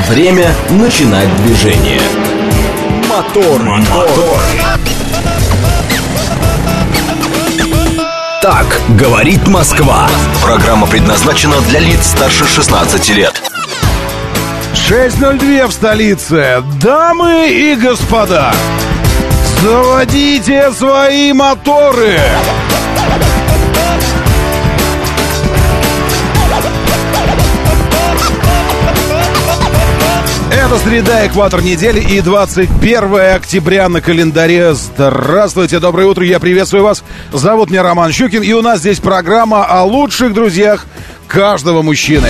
Время начинать движение. Мотор. Так говорит Москва. Программа предназначена для лиц старше 16 лет. 6:02 в столице. Дамы и господа, заводите свои моторы. Это среда, экватор недели и 21 октября на календаре. Здравствуйте, доброе утро, я приветствую вас. Зовут меня Роман Щукин, и у нас здесь программа о лучших друзьях каждого мужчины.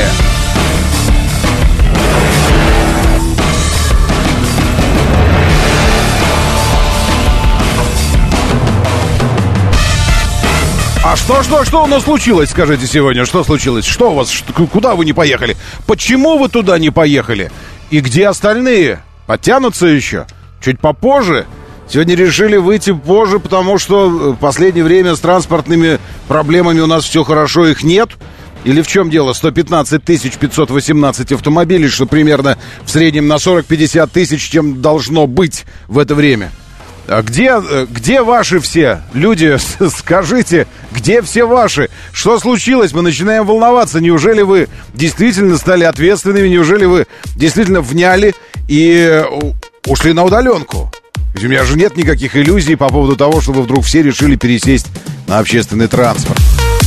А что у нас случилось, скажите, сегодня? Что случилось? Что у вас? Куда вы не поехали? Почему вы туда не поехали? И где остальные? Подтянутся еще? Чуть попозже? Сегодня решили выйти позже, потому что в последнее время с транспортными проблемами у нас все хорошо, их нет? Или в чем дело? 115 518 автомобилей, что примерно в среднем на 40-50 тысяч, чем должно быть в это время. А где ваши все люди? Скажите, где все ваши? Что случилось? Мы начинаем волноваться. Неужели вы действительно стали ответственными? Неужели вы действительно вняли и ушли на удаленку? Ведь у меня же нет никаких иллюзий по поводу того, что вы вдруг все решили пересесть на общественный транспорт.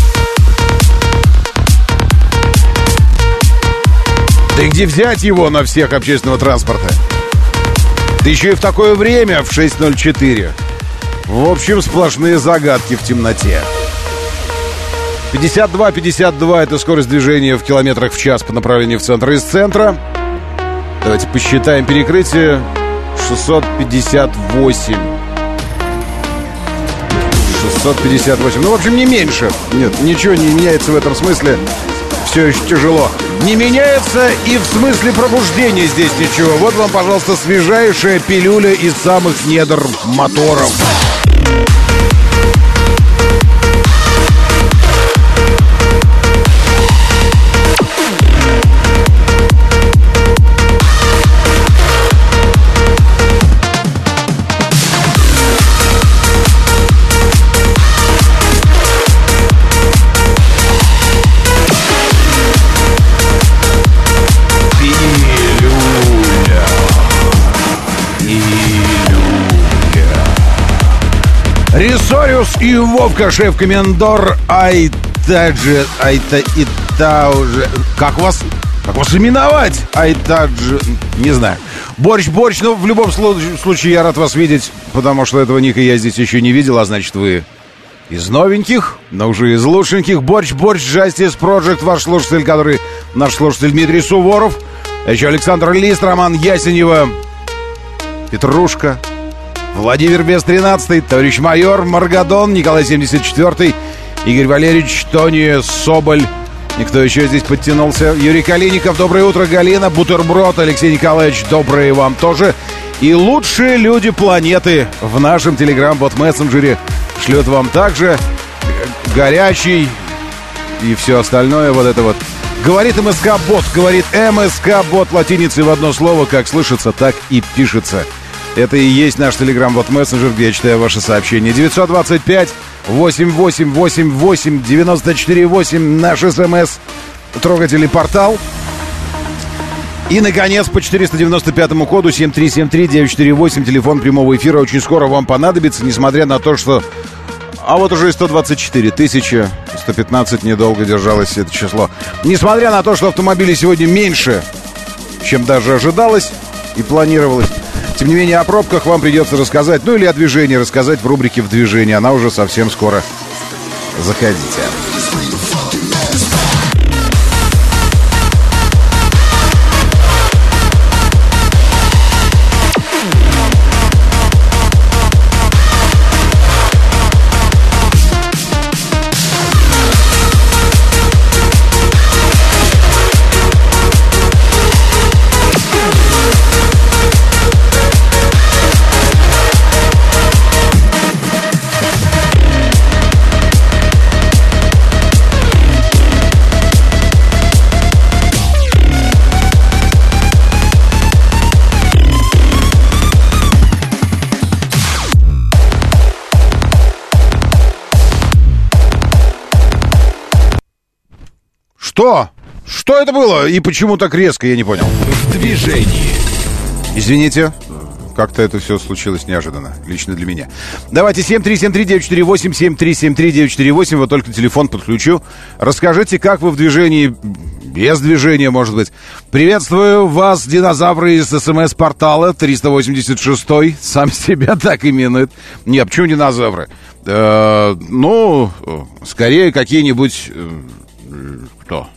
Да и где взять его на всех общественного транспорта? Да еще и в такое время, в 6:04. В общем, сплошные загадки в темноте. 52 это скорость движения в километрах в час по направлению в центр из центра. Давайте посчитаем перекрытие. 658. Ну, в общем, не меньше. Нет, ничего не меняется в этом смысле. Все еще тяжело. Не меняется и в смысле пробуждения здесь ничего. Вот вам, пожалуйста, свежайшая пилюля из самых недр моторов. Рисориус и Вовка, шеф-комендор Айтаджи. Как вас именовать? Айтаджи, не знаю. Борщ, но в любом случае я рад вас видеть, потому что этого ника я здесь еще не видел, а значит вы из новеньких, но уже из лучшеньких. Борщ, Justice Project, наш слушатель Дмитрий Суворов, еще Александр Лист, Роман Ясенева, Петрушка, Владимир Бес 13, товарищ майор Маргадон, Николай 74, Игорь Валерьевич, Тони Соболь. И кто еще здесь подтянулся? Юрий Калиников, доброе утро, Галина, Бутерброд, Алексей Николаевич, доброе вам тоже. И лучшие люди планеты в нашем телеграм-бот-мессенджере шлют вам также горячий и все остальное вот это вот. Говорит МСК-бот, говорит МСК-бот латиницей в одно слово, как слышится, так и пишется. Это и есть наш телеграм-бот-мессенджер, где я читаю ваши сообщения. 925-8888-94-8, наш СМС, трогательный портал. И, наконец, по 495-му коду 7373948, телефон прямого эфира очень скоро вам понадобится, несмотря на то, что... А вот уже и 124 тысячи, 115 недолго держалось это число. Несмотря на то, что автомобилей сегодня меньше, чем даже ожидалось и планировалось, тем не менее, о пробках вам придется рассказать, ну или о движении рассказать в рубрике «В движении». Она уже совсем скоро. Заходите. Что? Что это было? И почему так резко, я не понял. В движении. Извините, как-то это все случилось неожиданно, лично для меня. Давайте 7373948, 7373948, вот только телефон подключу. Расскажите, как вы в движении, без движения, может быть. Приветствую вас, динозавры из СМС-портала 386-й, сам себя так именует. Не, почему динозавры? Скорее какие-нибудь... Кто?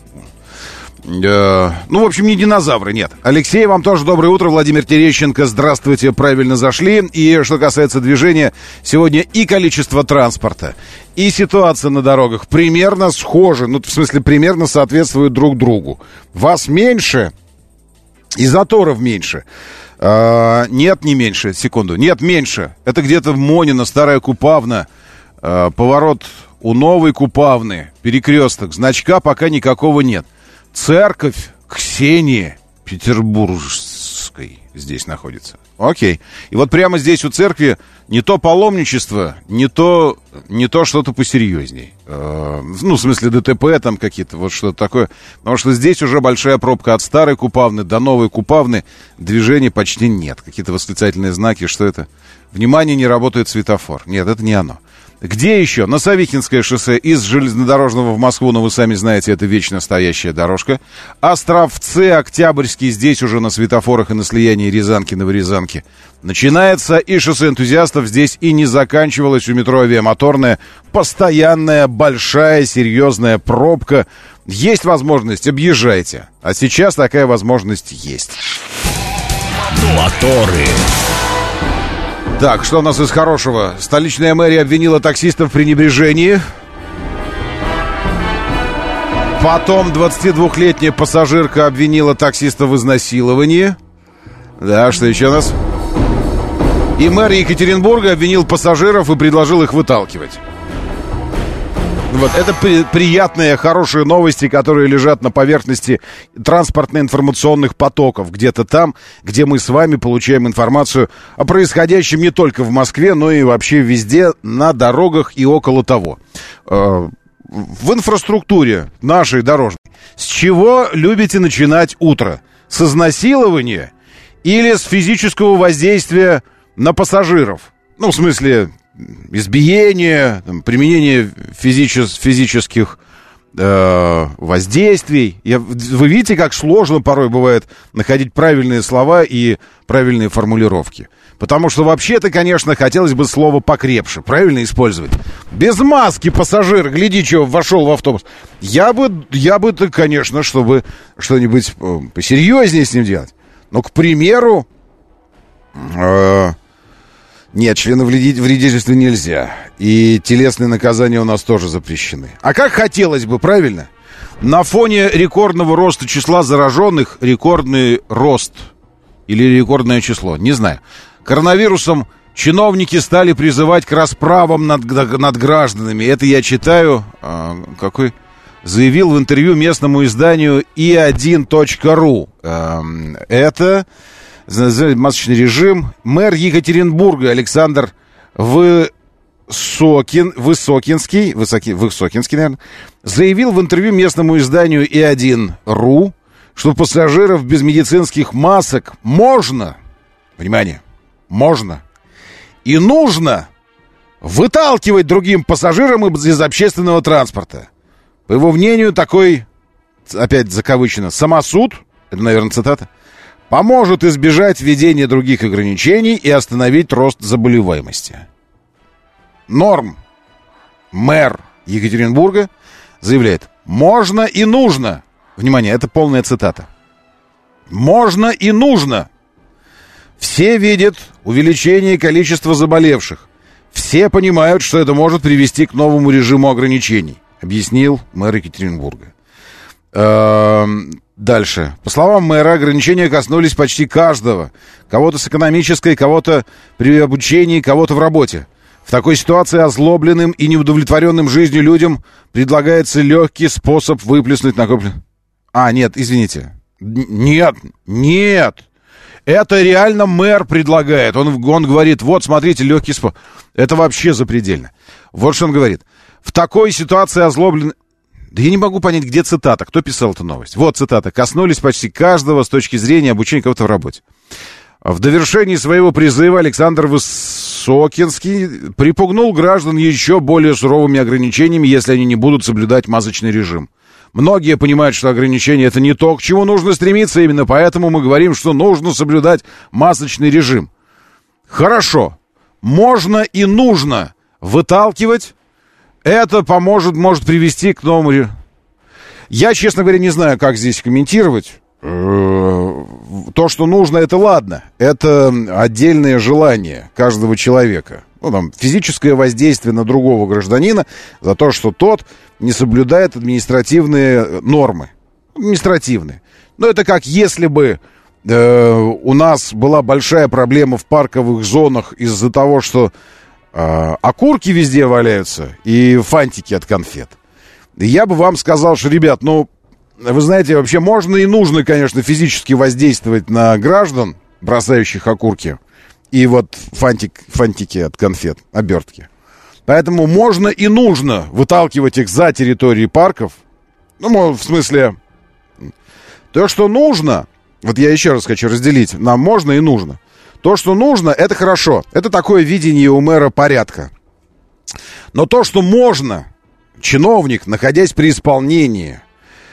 В общем, не динозавры, нет. Алексей, вам тоже доброе утро. Владимир Терещенко, здравствуйте, правильно зашли. И что касается движения, сегодня и количество транспорта, и ситуация на дорогах примерно схожи. В смысле, примерно соответствуют друг другу. Вас меньше, и заторов меньше. Нет, не меньше, секунду. Нет, меньше. Это где-то в Монино, Старая Купавна, поворот у Новой Купавны, перекресток. Значка пока никакого нет. Церковь Ксении Петербургской здесь находится. Окей. И вот прямо здесь у церкви не то паломничество, не то что-то посерьезней. В смысле ДТП там какие-то, вот что-то такое. Потому что здесь уже большая пробка от Старой Купавны до Новой Купавны. Движения почти нет. Какие-то восклицательные знаки, что это? Внимание, не работает светофор. Нет, это не оно. Где еще? На Савихинское шоссе из железнодорожного в Москву, но вы сами знаете, это вечно стоящая дорожка. Островцы, Октябрьский, здесь уже на светофорах и на слиянии Рязанки-Новорязанки начинается. И шоссе энтузиастов здесь и не заканчивалось. У метро Авиамоторная постоянная, большая, серьезная пробка. Есть возможность, объезжайте. А сейчас такая возможность есть. Моторы. Так, что у нас из хорошего? Столичная мэрия обвинила таксистов в пренебрежении. Потом 22-летняя пассажирка обвинила таксиста в изнасиловании. Да, что еще у нас? И мэр Екатеринбурга обвинил пассажиров и предложил их выталкивать. Вот, это приятные, хорошие новости, которые лежат на поверхности транспортно-информационных потоков. Где-то там, где мы с вами получаем информацию о происходящем не только в Москве, но и вообще везде, на дорогах и около того. В инфраструктуре нашей дорожной. С чего любите начинать утро? С изнасилования или с физического воздействия на пассажиров? В смысле... избиение, применение физических воздействий. Вы видите, как сложно порой бывает находить правильные слова и правильные формулировки. Потому что вообще-то, конечно, хотелось бы слово покрепше, правильно использовать. Без маски пассажир, гляди, что вошел в автобус. Я бы, конечно, чтобы что-нибудь посерьезнее с ним делать. Но, к примеру... Нет, членовредительства нельзя. И телесные наказания у нас тоже запрещены. А как хотелось бы, правильно? На фоне рекордного роста числа зараженных, рекордный рост или рекордное число, не знаю, коронавирусом чиновники стали призывать к расправам над гражданами. Это я читаю, заявил в интервью местному изданию i1.ru. Это... масочный режим. Мэр Екатеринбурга Александр Высокинский, наверное, заявил в интервью местному изданию i1.ru, что пассажиров без медицинских масок можно, внимание, можно и нужно выталкивать другим пассажирам из общественного транспорта. По его мнению, такой, опять закавычено, самосуд, это, наверное, цитата, поможет избежать введения других ограничений и остановить рост заболеваемости. Норм. Мэр Екатеринбурга заявляет, можно и нужно. Внимание, это полная цитата. Можно и нужно. Все видят увеличение количества заболевших. Все понимают, что это может привести к новому режиму ограничений, объяснил мэр Екатеринбурга. Дальше. По словам мэра, ограничения коснулись почти каждого. Кого-то с экономической, кого-то при обучении, кого-то в работе. В такой ситуации озлобленным и неудовлетворенным жизнью людям предлагается легкий способ выплеснуть накопленное... Нет, извините. Нет. Это реально мэр предлагает. Он говорит, вот, смотрите, легкий способ. Это вообще запредельно. Вот что он говорит. В такой ситуации озлобленный... Да я не могу понять, где цитата, кто писал эту новость. Вот цитата. «Коснулись почти каждого с точки зрения обучения кого-то в работе». В довершении своего призыва Александр Высокинский припугнул граждан еще более суровыми ограничениями, если они не будут соблюдать масочный режим. Многие понимают, что ограничения — это не то, к чему нужно стремиться, именно поэтому мы говорим, что нужно соблюдать масочный режим. Хорошо, можно и нужно выталкивать. Это может привести к новому... Я, честно говоря, не знаю, как здесь комментировать. То, что нужно, это ладно. Это отдельное желание каждого человека. Ну, там, физическое воздействие на другого гражданина за то, что тот не соблюдает административные нормы. Административные. Но это как если бы у нас была большая проблема в парковых зонах из-за того, что окурки везде валяются и фантики от конфет. И я бы вам сказал, что, ребят, ну, вы знаете, вообще можно и нужно, конечно, физически воздействовать на граждан, бросающих окурки, и вот фантики от конфет, обертки. Поэтому можно и нужно выталкивать их за территории парков. Ну, в смысле, то, что нужно, вот я еще раз хочу разделить, нам можно и нужно. То, что нужно, это хорошо. Это такое видение у мэра порядка. Но то, что можно, чиновник, находясь при исполнении,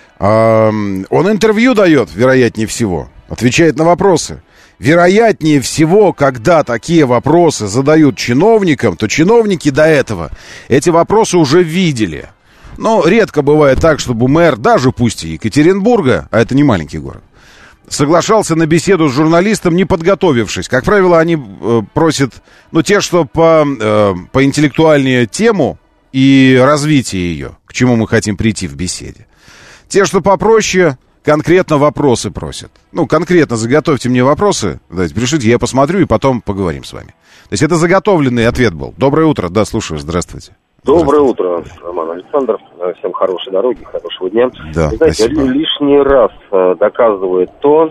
он интервью дает, вероятнее всего, отвечает на вопросы. Вероятнее всего, когда такие вопросы задают чиновникам, то чиновники до этого эти вопросы уже видели. Но редко бывает так, чтобы мэр, даже пусть и Екатеринбурга, а это не маленький город, соглашался на беседу с журналистом, не подготовившись. Как правило, они просят, ну, те, что по интеллектуальнее тему и развитие ее, к чему мы хотим прийти в беседе. Те, что попроще, конкретно вопросы просят. Ну, конкретно заготовьте мне вопросы, давайте, пришлите, я посмотрю и потом поговорим с вами. То есть это заготовленный ответ был. Доброе утро, да, слушаю, здравствуйте. Доброе утро, Роман Александров. Всем хорошей дороги, хорошего дня. Да, знаете, спасибо. Лишний раз доказывает то,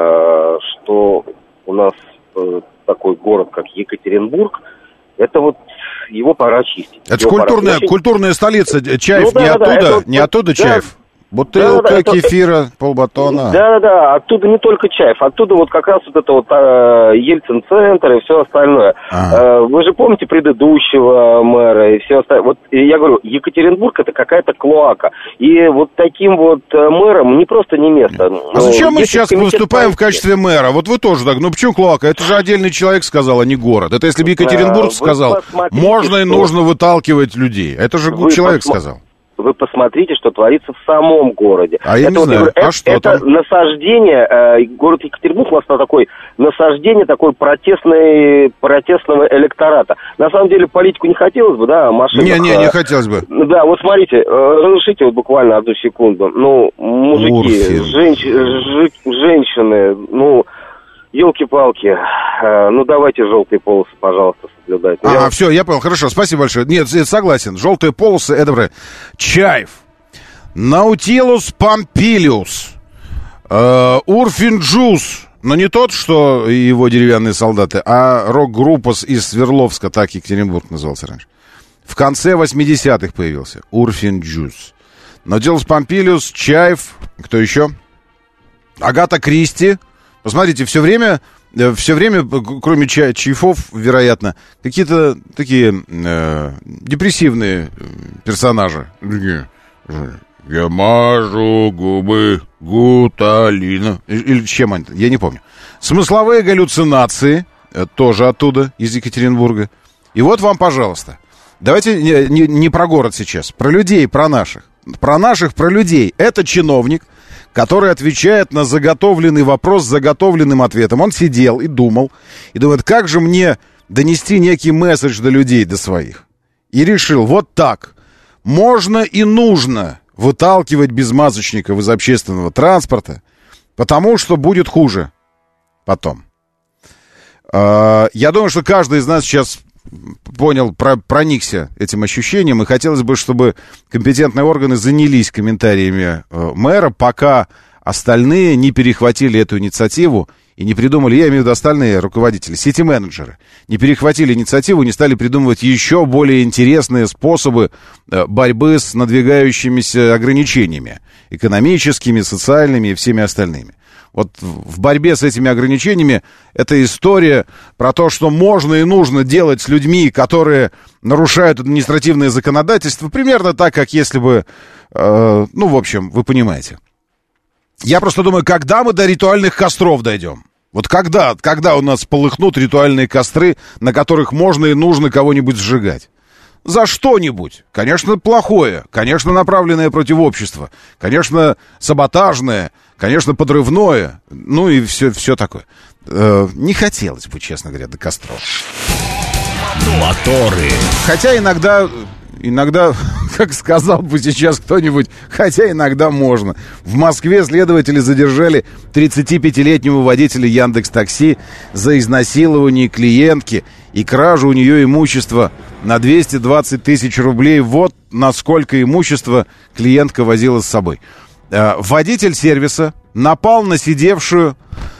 что у нас такой город, как Екатеринбург, это вот его пора очистить. Это же культурная столица. Чаев, ну, не оттуда Чаев. Бутылка кефира, полбатона. Да, оттуда не только Чаев, оттуда вот как раз вот это вот Ельцин-центр и все остальное. Вы же помните предыдущего мэра и все остальное. Вот я говорю, Екатеринбург это какая-то клоака. И вот таким вот мэром не просто не место. А зачем мы сейчас выступаем в качестве мэра? Вот вы тоже так, ну почему клоака? Это же отдельный человек сказал, а не город. Это если бы Екатеринбург сказал, можно и нужно выталкивать людей. Это же человек сказал. Вы посмотрите, что творится в самом городе. А я не знаю, это насаждение, город Екатеринбург у нас такой, насаждение такой протестного электората. На самом деле политику не хотелось бы, да, машинах. Не хотелось бы. Да, вот смотрите, разрешите вот буквально одну секунду. Ну, мужики, женщины, ну... Ёлки-палки, ну давайте желтые полосы, пожалуйста, соблюдать. Все, я понял, хорошо, спасибо большое. Нет, согласен, желтые полосы, это правильно. Чаев, Наутилус Помпилиус, Урфинджус, но не тот, что его деревянные солдаты, а рок-группа из Свердловска, так Екатеринбург назывался раньше. В конце 80-х появился Урфинджус. Наутилус Помпилиус, Чаев, кто еще? Агата Кристи. Посмотрите, все время, кроме Чайфов, вероятно, какие-то такие депрессивные персонажи. Я мажу губы гуталина. Или чем они? Я не помню. Смысловые галлюцинации, тоже оттуда, из Екатеринбурга. И вот вам, пожалуйста. Давайте не про город сейчас, про людей, про наших. Про наших, про людей. Это чиновник, который отвечает на заготовленный вопрос с заготовленным ответом. Он сидел и думал, и думает, как же мне донести некий месседж до людей, до своих. И решил, вот так, можно и нужно выталкивать безмазочников из общественного транспорта, потому что будет хуже потом. Я думаю, что каждый из нас сейчас понял, проникся этим ощущением, и хотелось бы, чтобы компетентные органы занялись комментариями мэра, пока остальные не перехватили эту инициативу и не придумали, я имею в виду остальные руководители, сити-менеджеры, не перехватили инициативу, не стали придумывать еще более интересные способы борьбы с надвигающимися ограничениями, экономическими, социальными и всеми остальными. Вот в борьбе с этими ограничениями эта история про то, что можно и нужно делать с людьми, которые нарушают административное законодательство, примерно так, как если бы, в общем, вы понимаете. Я просто думаю, когда мы до ритуальных костров дойдем? Вот когда у нас полыхнут ритуальные костры, на которых можно и нужно кого-нибудь сжигать? За что-нибудь. Конечно, плохое, конечно, направленное против общества, конечно, саботажное, конечно, подрывное, ну и все такое. Не хотелось бы, честно говоря, до костров. Моторы. Хотя иногда, как сказал бы сейчас кто-нибудь, хотя иногда можно. В Москве следователи задержали 35-летнего водителя Яндекс.Такси за изнасилование клиентки и кражу у нее имущества на 220 тысяч рублей. Вот насколько имущество клиентка возила с собой. Водитель сервиса напал на сидевшую,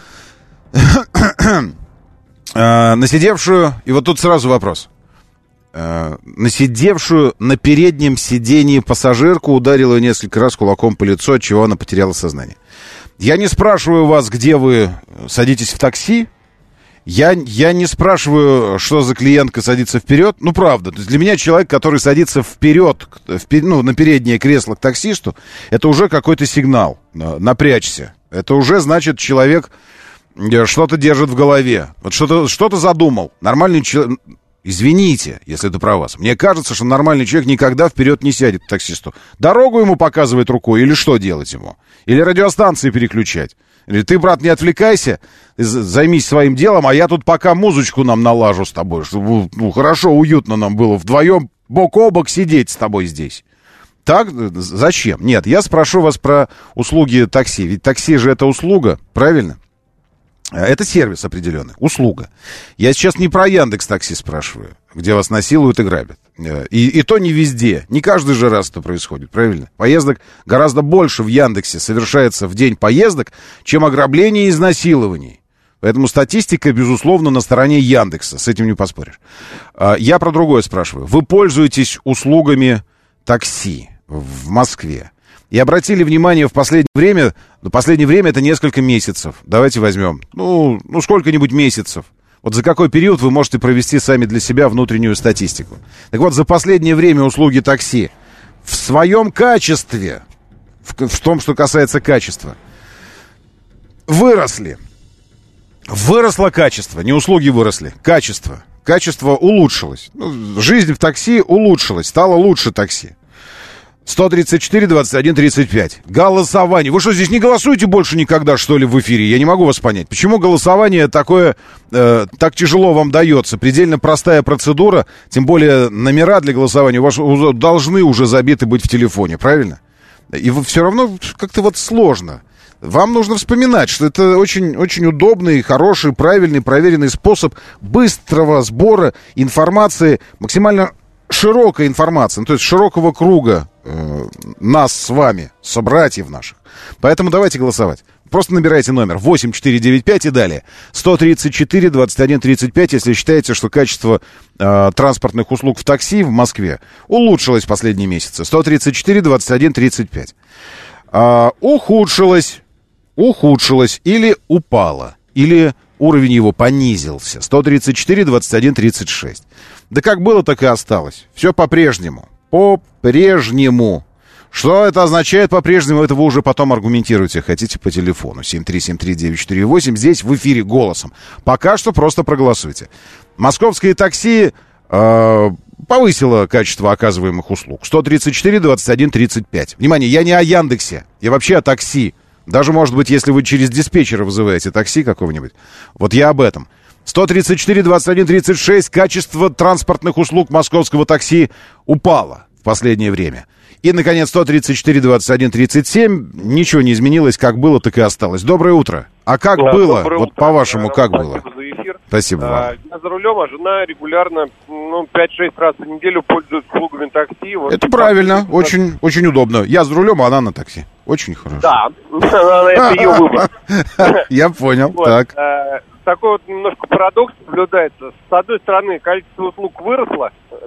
и вот тут сразу вопрос. На сидевшую на переднем сидении пассажирку ударил ее несколько раз кулаком по лицу, от чего она потеряла сознание. Я не спрашиваю вас, где вы садитесь в такси. Я не спрашиваю, что за клиентка садится вперед. Ну, правда. То есть для меня человек, который садится вперед, на переднее кресло к таксисту, это уже какой-то сигнал. Напрячься. Это уже значит, человек что-то держит в голове. Вот что-то задумал. Нормальный человек... Извините, если это про вас. Мне кажется, что нормальный человек никогда вперед не сядет к таксисту. Дорогу ему показывать рукой или что делать ему? Или радиостанции переключать? Или ты, брат, не отвлекайся, займись своим делом, а я тут пока музычку нам налажу с тобой, чтобы хорошо, уютно нам было вдвоем бок о бок сидеть с тобой здесь. Так? Зачем? Нет, я спрошу вас про услуги такси. Ведь такси же это услуга, правильно? Это сервис определенный, услуга. Я сейчас не про Яндекс.Такси спрашиваю, где вас насилуют и грабят. И то не везде, не каждый же раз это происходит, правильно? Поездок гораздо больше в Яндексе совершается в день поездок, чем ограблений и изнасилований. Поэтому статистика, безусловно, на стороне Яндекса, с этим не поспоришь. Я про другое спрашиваю. Вы пользуетесь услугами такси в Москве? И обратили внимание в последнее время это несколько месяцев. Давайте возьмем, сколько-нибудь месяцев. Вот за какой период вы можете провести сами для себя внутреннюю статистику. Так вот, за последнее время услуги такси в своем качестве, в том, что касается качества, выросли. Выросло качество, не услуги выросли, качество. Качество улучшилось. Жизнь в такси улучшилась, стало лучше такси. 134-21-35. Голосование. Вы что, здесь не голосуете больше никогда, что ли, в эфире? Я не могу вас понять. Почему голосование такое, так тяжело вам дается? Предельно простая процедура, тем более номера для голосования у вас должны уже забиты быть в телефоне, правильно? И все равно как-то вот сложно. Вам нужно вспоминать, что это очень, очень удобный, хороший, правильный, проверенный способ быстрого сбора информации, максимально широкой информации, то есть широкого круга нас с вами, собратьев наших. Поэтому давайте голосовать. Просто набирайте номер 8495 и далее. 134-21-35, если считаете, что качество транспортных услуг в такси в Москве улучшилось в последние месяцы. 134-21-35. Ухудшилось или упало, или уровень его понизился. 134-21-36. Да как было, так и осталось. Все по-прежнему. По-прежнему. Что это означает по-прежнему, это вы уже потом аргументируете, хотите, по телефону. 7373948, здесь в эфире голосом. Пока что просто проголосуйте. Московское такси повысило качество оказываемых услуг. 134-21-35. Внимание, я не о Яндексе, я вообще о такси. Даже, может быть, если вы через диспетчера вызываете такси какого-нибудь. Вот я об этом. 134-21-36. Качество транспортных услуг московского такси упало в последнее время. И, наконец, 134-21-37. Ничего не изменилось. Как было, так и осталось. Доброе утро. А как было? Вот утро. По-вашему, как было? Спасибо за эфир. Спасибо вам. Я за рулем, а жена регулярно 5-6 раз в неделю пользуется услугами такси. Вот. Это правильно. Очень, очень удобно. Я за рулем, а она на такси. Очень хорошо. Да, это ее выбор. Я понял, Вот, так. Такой вот немножко парадокс наблюдается. С одной стороны, качество услуг выросло,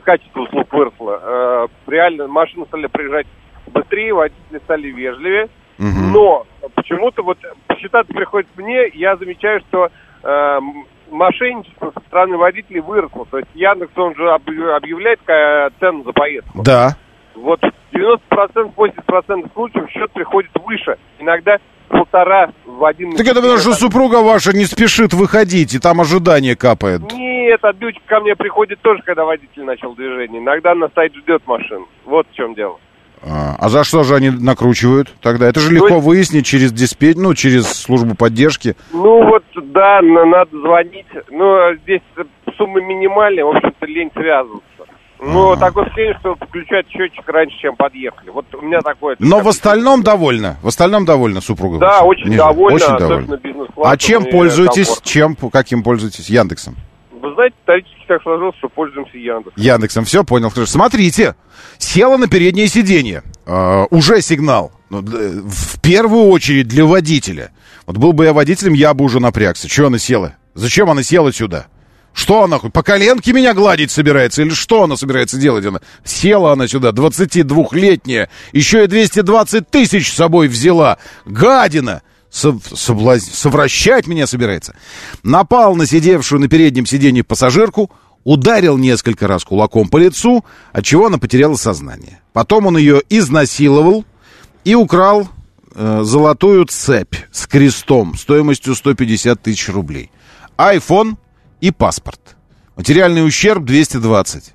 реально машины стали приезжать быстрее, водители стали вежливее, но почему-то вот посчитаться приходится мне, я замечаю, что мошенничество со стороны водителей выросло. То есть Яндекс, он же объявляет цену за поездку. Да. Вот 90%, 80% случаев счет приходит выше. Иногда 1,5 в 1. Так это потому, что супруга ваша не спешит выходить, и там ожидание капает. Нет, отбивчик ко мне приходит тоже, когда водитель начал движение. Иногда она стоит, ждет машину. Вот в чем дело. А за что же они накручивают тогда? Это же легко выяснить через диспетч, через службу поддержки. Ну вот, да, надо звонить. Но здесь сумма минимальная, в общем-то, лень связываться. Но такое впечатление, что включать счетчик раньше, чем подъехали. Вот у меня такое... Но в остальном довольна? В остальном довольна супруга? Да, ваша? очень довольна, очень особенно довольна. бизнес-классом. А чем пользуетесь? Каким пользуетесь? Яндексом? Вы знаете, исторически так сложилось, что пользуемся Яндексом. Яндексом, все понял. Хорошо. Смотрите, села на переднее сиденье. Уже сигнал. В первую очередь для водителя. Вот был бы я водителем, я бы уже напрягся. Чего она села? Зачем она села сюда? Что она, по коленке меня гладить собирается? Или что она собирается делать? Села она сюда, 22-летняя, еще и 220 тысяч с собой взяла. Гадина! Совращать меня собирается. Напал на сидевшую на переднем сиденье пассажирку, ударил несколько раз кулаком по лицу, отчего она потеряла сознание. Потом он ее изнасиловал и украл золотую цепь с крестом стоимостью 150 тысяч рублей. iPhone и паспорт. Материальный ущерб 220.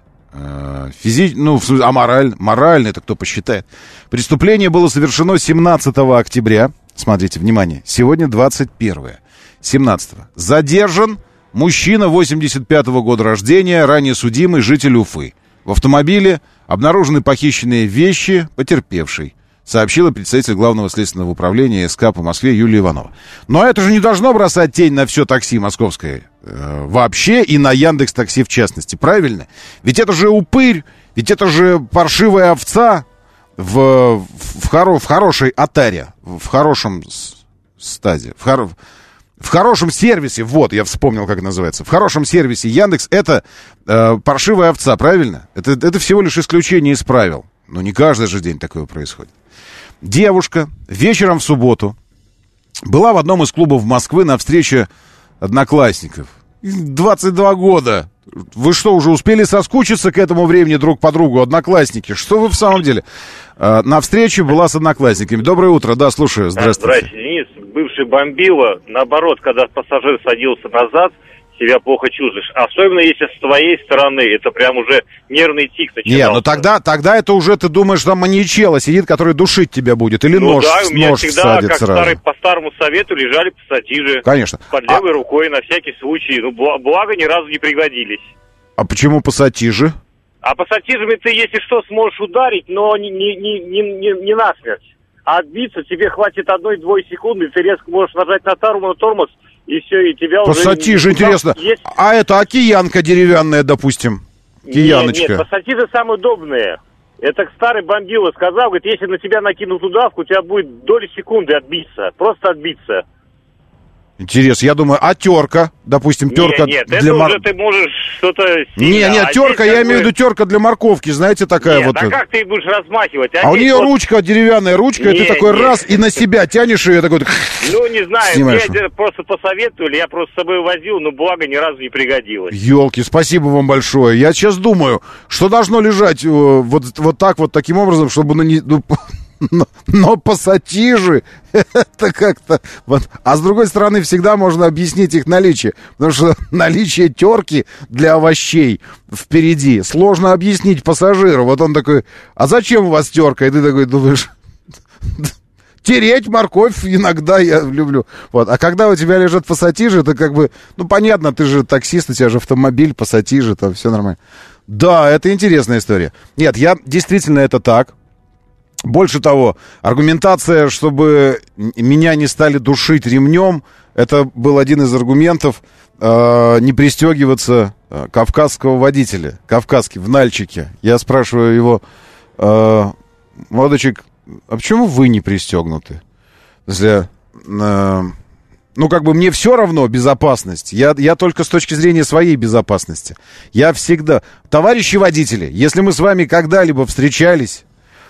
Моральный, это кто посчитает. Преступление было совершено 17 октября. Смотрите, внимание. Сегодня 21. 17. Задержан мужчина 85-го года рождения, ранее судимый, житель Уфы. В автомобиле обнаружены похищенные вещи потерпевшей, сообщила представитель Главного следственного управления СК по Москве Юлия Иванова. Но это же не должно бросать тень на все такси московское вообще и на Яндекс.Такси в частности, правильно? Ведь это же упырь, ведь это же паршивая овца в хорошей отаре, в хорошем стаде, в хорошем сервисе, вот, я вспомнил, как это называется. В хорошем сервисе Яндекс это паршивая овца, правильно? Это всего лишь исключение из правил. Но не каждый же день такое происходит. Девушка вечером в субботу была в одном из клубов Москвы на встрече одноклассников. 22 года. Вы что, уже успели соскучиться к этому времени друг по другу, одноклассники? Что вы в самом деле? На встрече была с одноклассниками. Доброе утро, да, слушаю. Здравствуйте. Здравствуйте, Денис. Бывший бомбила. Наоборот, когда пассажир садился назад, себя плохо чувствуешь. Особенно если с твоей стороны. Это прям уже нервный тик начинался. Не, ну тогда это уже, ты думаешь, там маньячелло сидит, который душить тебя будет. Или нож, да, у меня нож всегда, всадит как сразу. по старому совету, лежали пассатижи. Конечно. Под левой рукой, на всякий случай. Ну, благо, ни разу не пригодились. А почему пассатижи? А пассатижами ты, если что, сможешь ударить, но не насмерть. А отбиться тебе хватит 1-2 секунды, ты резко можешь нажать на тормоз, и все, и тебя пассатижи, уже... интересно. Есть... А это киянка деревянная, допустим? Кияночка. Нет, пассатижи самые удобные. Это старый бомбила сказал, говорит, если на тебя накинут удавку, у тебя будет доли секунды отбиться. Просто отбиться. Интересно, я думаю, а терка, допустим, терка нет, для это уже ты можешь что-то... Нет, терка, я имею в виду терка для морковки, знаете, такая нет, вот... а как ты будешь размахивать? А у нее вот... ручка, деревянная ручка, и ты такой раз, и на себя тянешь ее, такой... Ну, не знаю, снимаешь. мне просто посоветовали, я просто с собой возил, но благо ни разу не пригодилось. Ёлки, спасибо вам большое. Я сейчас думаю, что должно лежать вот так вот, таким образом, чтобы... Но пассатижи, это как-то... Вот. А с другой стороны, всегда можно объяснить их наличие. Потому что наличие терки для овощей впереди сложно объяснить пассажиру. Вот он такой, а зачем у вас терка? И ты такой думаешь... Тереть морковь иногда я люблю. Вот. А когда у тебя лежат пассатижи, это как бы... Ну, понятно, ты же таксист, у тебя же автомобиль, пассатижи, там все нормально. Да, это интересная история. Нет, действительно это так. Больше того, аргументация, чтобы меня не стали душить ремнем, это был один из аргументов не пристегиваться кавказского водителя. Кавказский, в Нальчике. Я спрашиваю его, молодочек, почему вы не пристегнуты? Если, мне все равно безопасность. Я только с точки зрения своей безопасности. Я всегда... Товарищи водители, если мы с вами когда-либо встречались,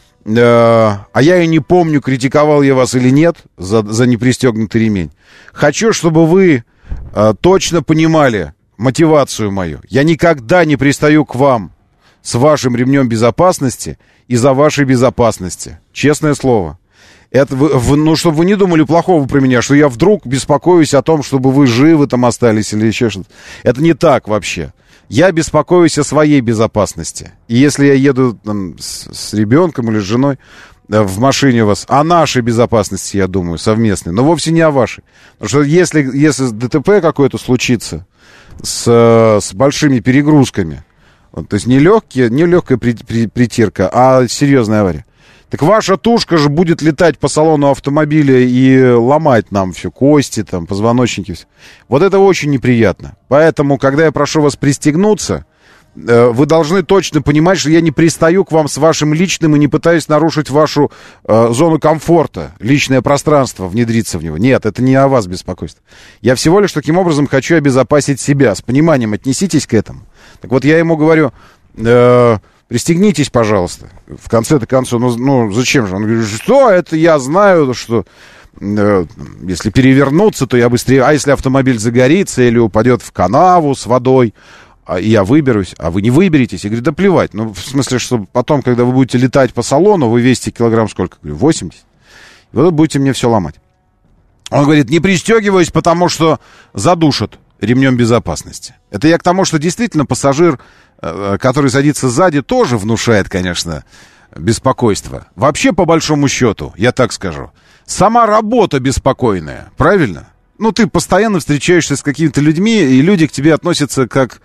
а я и не помню, критиковал я вас или нет за непристегнутый ремень, хочу, чтобы вы точно понимали мотивацию мою. Я никогда не пристаю к вам с вашим ремнем безопасности из-за вашей безопасности. Честное слово. Это чтобы вы не думали плохого про меня, что я вдруг беспокоюсь о том, чтобы вы живы там остались или еще что-то. Это не так вообще. Я беспокоюсь о своей безопасности. И если я еду там, с ребенком или с женой в машине у вас, о нашей безопасности, я думаю, совместной, но вовсе не о вашей. Потому что если ДТП какое-то случится с большими перегрузками, то есть не легкая притирка, а серьезная авария, так ваша тушка же будет летать по салону автомобиля и ломать нам все, кости, там, позвоночники. Все. Вот это очень неприятно. Поэтому, когда я прошу вас пристегнуться, вы должны точно понимать, что я не пристаю к вам с вашим личным и не пытаюсь нарушить вашу зону комфорта, личное пространство, внедриться в него. Нет, это не о вас беспокойство. Я всего лишь таким образом хочу обезопасить себя. С пониманием отнеситесь к этому. Так вот, я ему говорю... Пристегнитесь, пожалуйста. В конце-то концов, зачем же? Он говорит, что это я знаю, что если перевернуться, то я быстрее... А если автомобиль загорится или упадет в канаву с водой, и я выберусь, а вы не выберетесь? Я говорю, да плевать. В смысле, что потом, когда вы будете летать по салону, вы весите килограмм сколько? Я говорю, 80. И вот будете мне все ломать. Он говорит, не пристегиваюсь, потому что задушат ремнем безопасности. Это я к тому, что действительно пассажир, который садится сзади, тоже внушает, конечно, беспокойство. Вообще, по большому счету, я так скажу, сама работа беспокойная, правильно? Ты постоянно встречаешься с какими-то людьми, и люди к тебе относятся как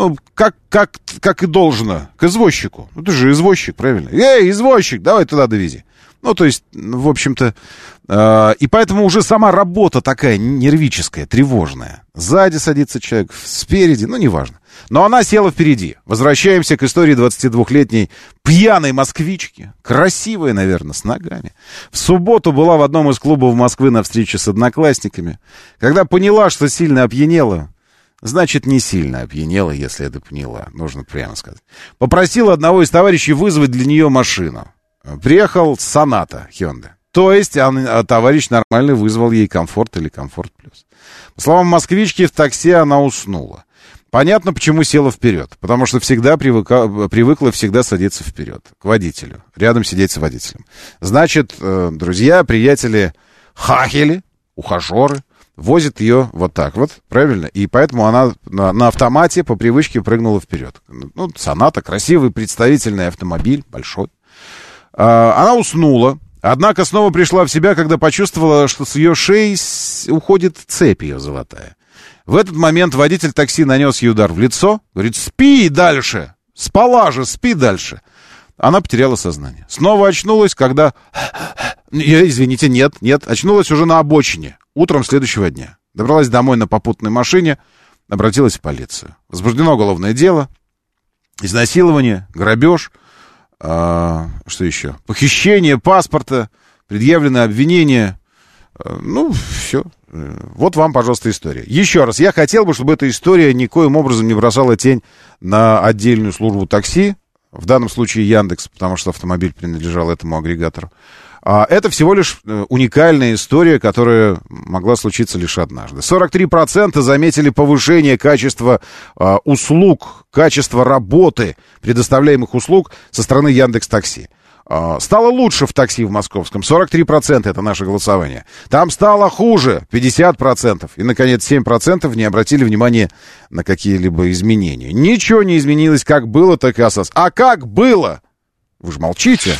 и должно, к извозчику. Ты же извозчик, правильно? Эй, извозчик, давай туда довези. В общем-то, и поэтому уже сама работа такая нервическая, тревожная. Сзади садится человек, спереди, неважно. Но она села впереди. Возвращаемся к истории 22-летней пьяной москвички. Красивая, наверное, с ногами. В субботу была в одном из клубов Москвы на встрече с одноклассниками. Когда поняла, что сильно опьянела, значит, не сильно опьянела, если это поняла, нужно прямо сказать. Попросила одного из товарищей вызвать для нее машину. Приехал Соната Hyundai. То есть товарищ нормально вызвал ей Комфорт или Комфорт Плюс. По словам москвички, в такси она уснула. Понятно, почему села вперед. Потому что всегда привыкла всегда садиться вперед, к водителю. Рядом сидеть с водителем. Значит, друзья, приятели, хахели, ухажеры, возят ее вот так вот, правильно? И поэтому она на автомате по привычке прыгнула вперед. Соната, красивый, представительный автомобиль, большой. Она уснула, однако снова пришла в себя, когда почувствовала, что с ее шеи уходит цепь ее золотая. В этот момент водитель такси нанес ей удар в лицо, говорит, спи дальше, спала же, спи дальше. Она потеряла сознание. Снова очнулась, когда... Извините, нет, очнулась уже на обочине, утром следующего дня. Добралась домой на попутной машине, обратилась в полицию. Возбуждено уголовное дело, изнасилование, грабеж... что еще? Похищение паспорта, предъявленное обвинение. Все. Вот вам, пожалуйста, история. Еще раз, я хотел бы, чтобы эта история никоим образом не бросала тень на отдельную службу такси, в данном случае Яндекс, потому что автомобиль принадлежал этому агрегатору. Это всего лишь уникальная история, которая могла случиться лишь однажды. 43% заметили повышение качества услуг, качества работы предоставляемых услуг со стороны Яндекс.Такси. Стало лучше в такси в московском, 43% это наше голосование. Там стало хуже, 50%. И, наконец, 7% не обратили внимания на какие-либо изменения. Ничего не изменилось, как было, так и осталось. А как было? Вы же молчите.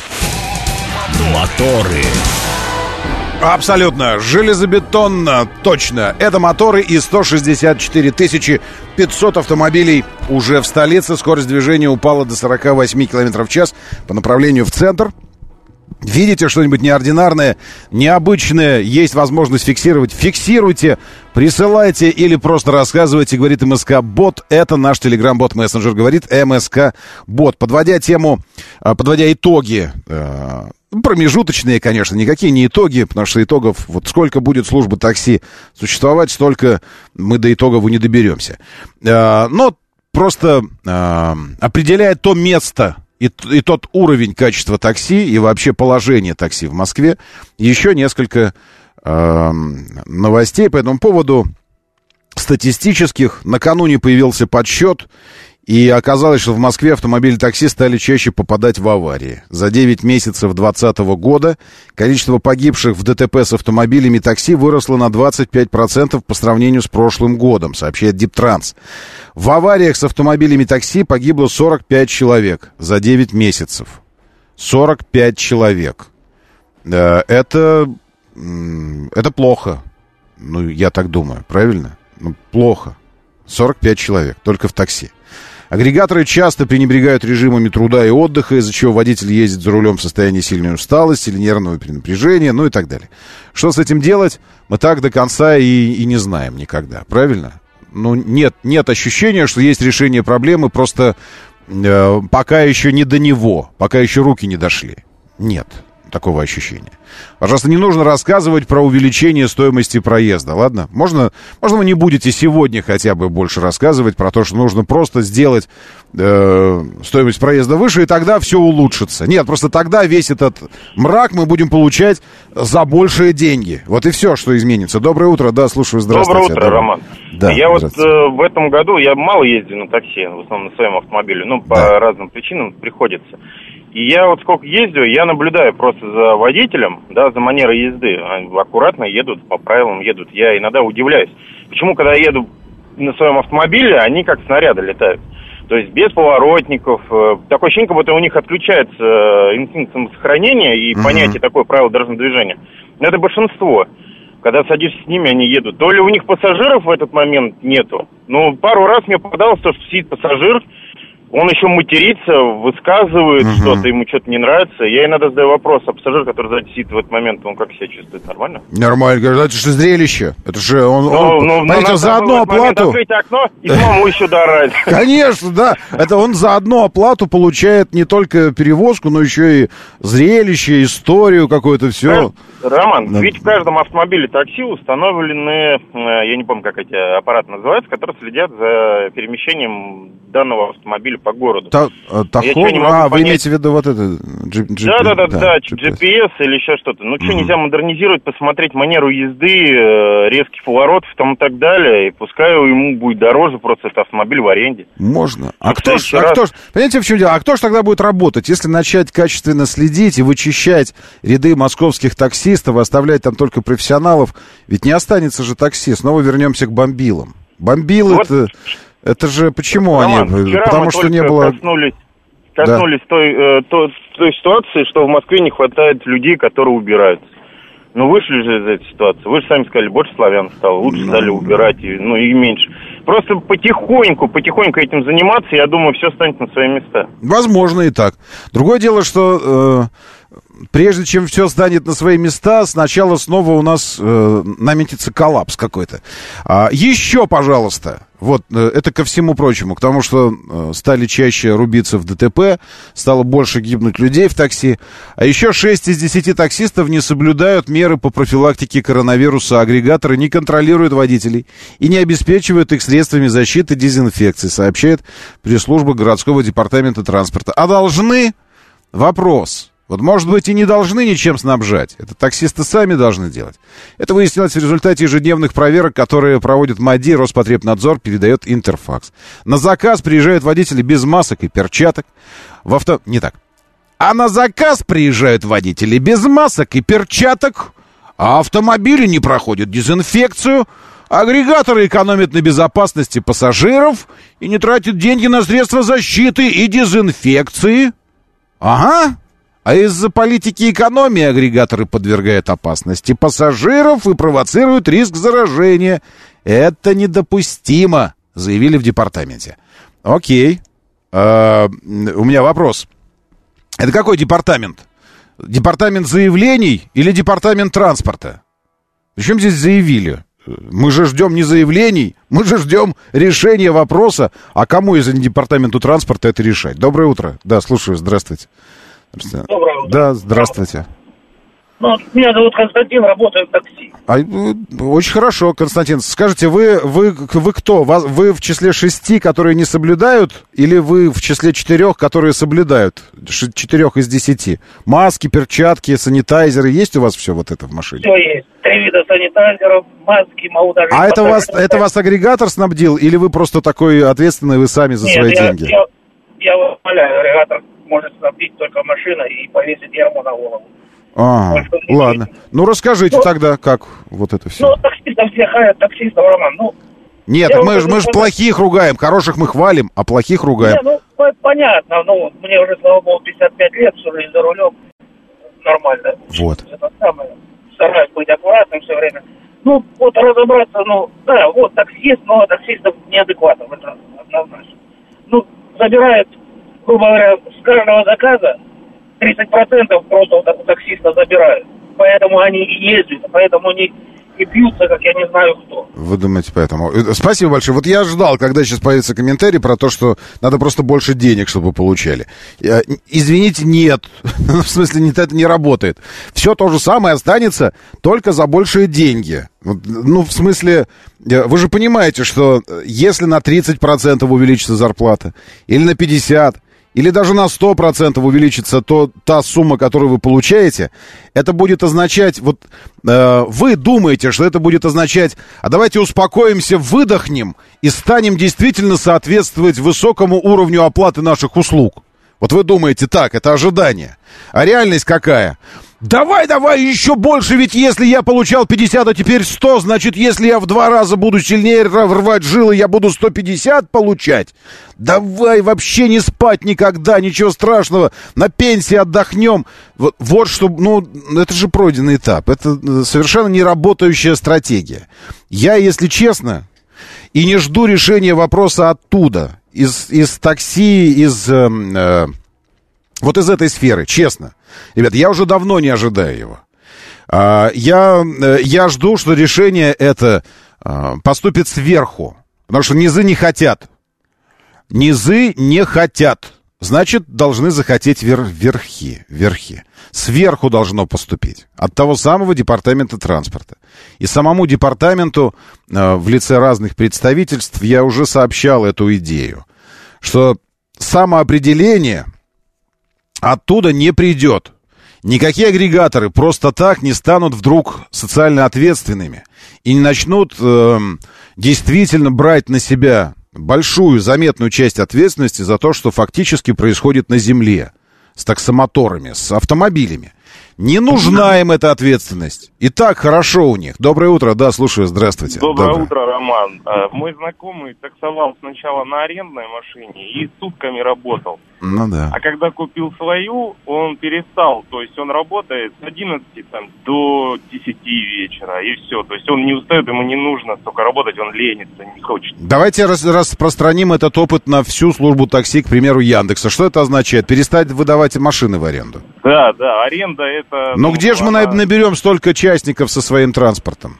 Моторы. Абсолютно, железобетонно, точно. Это моторы и 164 500 автомобилей уже в столице. Скорость движения упала до 48 км в час по направлению в центр. Видите что-нибудь неординарное, необычное, есть возможность фиксировать? Фиксируйте, присылайте или просто рассказывайте, говорит МСК-бот. Это наш телеграм-бот-мессенджер, говорит МСК-бот. Подводя итоги Промежуточные, конечно, никакие не итоги, потому что итогов, вот сколько будет служба такси существовать, столько мы до итогов и не доберемся. Но просто определяет то место и тот уровень качества такси и вообще положение такси в Москве. Еще несколько новостей по этому поводу статистических. Накануне появился подсчет, и оказалось, что в Москве автомобили такси стали чаще попадать в аварии. За 9 месяцев 2020 года количество погибших в ДТП с автомобилями такси выросло на 25% по сравнению с прошлым годом, сообщает Диптранс. В авариях с автомобилями такси погибло 45 человек за 9 месяцев. 45 человек. Это плохо. Ну, я так думаю, правильно? Ну, плохо. 45 человек только в такси. Агрегаторы часто пренебрегают режимами труда и отдыха, из-за чего водитель ездит за рулем в состоянии сильной усталости или нервного перенапряжения, ну и так далее. Что с этим делать, мы так до конца и не знаем никогда, правильно? Ну, нет ощущения, что есть решение проблемы, просто пока еще не до него, пока еще руки не дошли. Нет такого ощущения. Пожалуйста, не нужно рассказывать про увеличение стоимости проезда, ладно? Можно вы не будете сегодня хотя бы больше рассказывать про то, что нужно просто сделать стоимость проезда выше, и тогда все улучшится. Нет, просто тогда весь этот мрак мы будем получать за большие деньги. Вот и все, что изменится. Доброе утро, да, слушаю, здравствуйте. Доброе утро, Роман. Да, я вот в этом году, я мало ездил на такси, в основном на своем автомобиле, ну, по разным причинам приходится. И я вот сколько ездю, я наблюдаю просто за водителем, да, за манерой езды. Они аккуратно едут, по правилам едут. Я иногда удивляюсь, почему, когда я еду на своем автомобиле, они как снаряды летают. То есть без поворотников. Такое ощущение, как будто у них отключается инстинкт самосохранения и понятие такое правило дорожного движения. Но это большинство. Когда садишься с ними, они едут. То ли у них пассажиров в этот момент нету. Ну, пару раз мне попадалось то, что сидит пассажир, он еще матерится, высказывает что-то, ему что-то не нравится. Я иногда задаю вопрос, а пассажир, который сзади сидит в этот момент, он как себя чувствует? Нормально? Нормально, это же зрелище. Это же он за одну оплату... Открыть окно и самому еще доорать. Конечно, да. Это он за одну оплату получает не только перевозку, но еще и зрелище, историю какую-то, все. Роман, ведь в каждом автомобиле такси установлены, я не помню, как эти аппараты называются, которые следят за перемещением данного автомобиля по городу. Вы имеете в виду вот это? Да, GPS или еще что-то. Ну, что, нельзя модернизировать, посмотреть манеру езды, резких поворотов там и так далее, и пускай ему будет дороже просто этот автомобиль в аренде. Можно. Понимаете, в чем дело? А кто ж тогда будет работать, если начать качественно следить и вычищать ряды московских таксистов, оставлять там только профессионалов? Ведь не останется же такси. Снова вернемся к бомбилам. Бомбилы вот. Это же почему Роман, они? Потому что не было... Коснулись той ситуации, что в Москве не хватает людей, которые убираются. Ну, вышли же из этой ситуации. Вы же сами сказали, больше славян стало, лучше стали убирать, и меньше. Просто потихоньку этим заниматься, я думаю, все станет на свои места. Возможно и так. Другое дело, что... Прежде чем все станет на свои места, сначала снова у нас наметится коллапс какой-то. Еще, пожалуйста, вот это ко всему прочему, к тому, что стали чаще рубиться в ДТП, стало больше гибнуть людей в такси. А еще 6 из 10 таксистов не соблюдают меры по профилактике коронавируса. Агрегаторы не контролируют водителей и не обеспечивают их средствами защиты и дезинфекции, сообщает пресс-служба городского департамента транспорта. А должны? Вопрос. Вот, может быть, и не должны ничем снабжать. Это таксисты сами должны делать. Это выяснилось в результате ежедневных проверок, которые проводит МАДИ, Роспотребнадзор, передает Интерфакс. На заказ приезжают водители без масок и перчаток. Не так. А на заказ приезжают водители без масок и перчаток, а автомобили не проходят дезинфекцию. Агрегаторы экономят на безопасности пассажиров и не тратят деньги на средства защиты и дезинфекции. Ага. А из-за политики экономии агрегаторы подвергают опасности пассажиров и провоцируют риск заражения. Это недопустимо, заявили в департаменте. Окей. У меня вопрос. Это какой департамент? Департамент заявлений или департамент транспорта? Причем здесь заявили? Мы же ждем не заявлений, мы же ждем решения вопроса. А кому из департамента транспорта это решать? Доброе утро. Да, слушаю, здравствуйте. Доброе утро. Да, здравствуйте. Ну, меня зовут Константин, работаю в такси. Очень хорошо, Константин. Скажите, вы кто? Вы в числе 6, которые не соблюдают, или вы в числе 4, которые соблюдают? 4 из 10. Маски, перчатки, санитайзеры. Есть у вас все вот это в машине? Все есть. 3 вида санитайзеров, маски, могу даже... А это вас агрегатор снабдил, или вы просто такой ответственный, вы сами за свои деньги? Я вас умоляю, агрегатор может снабдить только машина и повесить ярмо на голову. Ладно. Ну, расскажите тогда, как вот это все. Ну, таксистов все хаят, таксистов, Роман, Нет, мы же плохих ругаем, хороших мы хвалим, а плохих ругаем. Понятно, мне уже, слава богу, 55 лет, все жизнь за рулем, нормально. Вот. Это самое, стараюсь быть аккуратным все время. Вот разобраться, таксист, но таксистов неадекватов, это однозначно. Забирает, грубо говоря, с каждого заказа 30% просто у таксиста забирают. Поэтому они и ездят, поэтому они и бьются, как я не знаю кто. Вы думаете, поэтому? Спасибо большое. Вот я ждал, когда сейчас появится комментарий про то, что надо просто больше денег, чтобы получали. Извините, нет. В смысле, это не работает. Все то же самое останется, только за большие деньги. В смысле, вы же понимаете, что если на 30% увеличится зарплата, или на 50%, или даже на 100% увеличится та сумма, которую вы получаете, это будет означать, вы думаете, что это будет означать, а давайте успокоимся, выдохнем и станем действительно соответствовать высокому уровню оплаты наших услуг. Вот вы думаете так, это ожидание. А реальность какая? Давай еще больше, ведь если я получал 50, а теперь 100, значит, если я в 2 раза буду сильнее рвать жилы, я буду 150 получать. Давай вообще не спать никогда, ничего страшного, на пенсии отдохнем. Вот что, это же пройденный этап, это совершенно не работающая стратегия. Я, если честно, и не жду решения вопроса оттуда, из такси, из этой сферы, честно. Ребят, я уже давно не ожидаю его. Я жду, что решение это поступит сверху. Потому что низы не хотят. Низы не хотят. Значит, должны захотеть верхи. Сверху должно поступить. От того самого департамента транспорта. И самому департаменту в лице разных представительств я уже сообщал эту идею. Что самоопределение оттуда не придет. Никакие агрегаторы просто так не станут вдруг социально ответственными и не начнут действительно брать на себя большую, заметную часть ответственности за то, что фактически происходит на земле с таксомоторами, с автомобилями. Не нужна им эта ответственность. И так хорошо у них. Доброе утро, да, слушаю, здравствуйте. Доброе утро, Роман. Мой знакомый таксовал сначала на арендной машине и сутками работал. Да. А когда купил свою, он перестал. То есть он работает с 11 до 10 вечера, и все. То есть он не устает, ему не нужно столько работать, он ленится, не хочет. Давайте распространим этот опыт на всю службу такси, к примеру, Яндекса. Что это означает? Перестать выдавать машины в аренду? Да, аренда это... Но где же мы наберем столько частников со своим транспортом?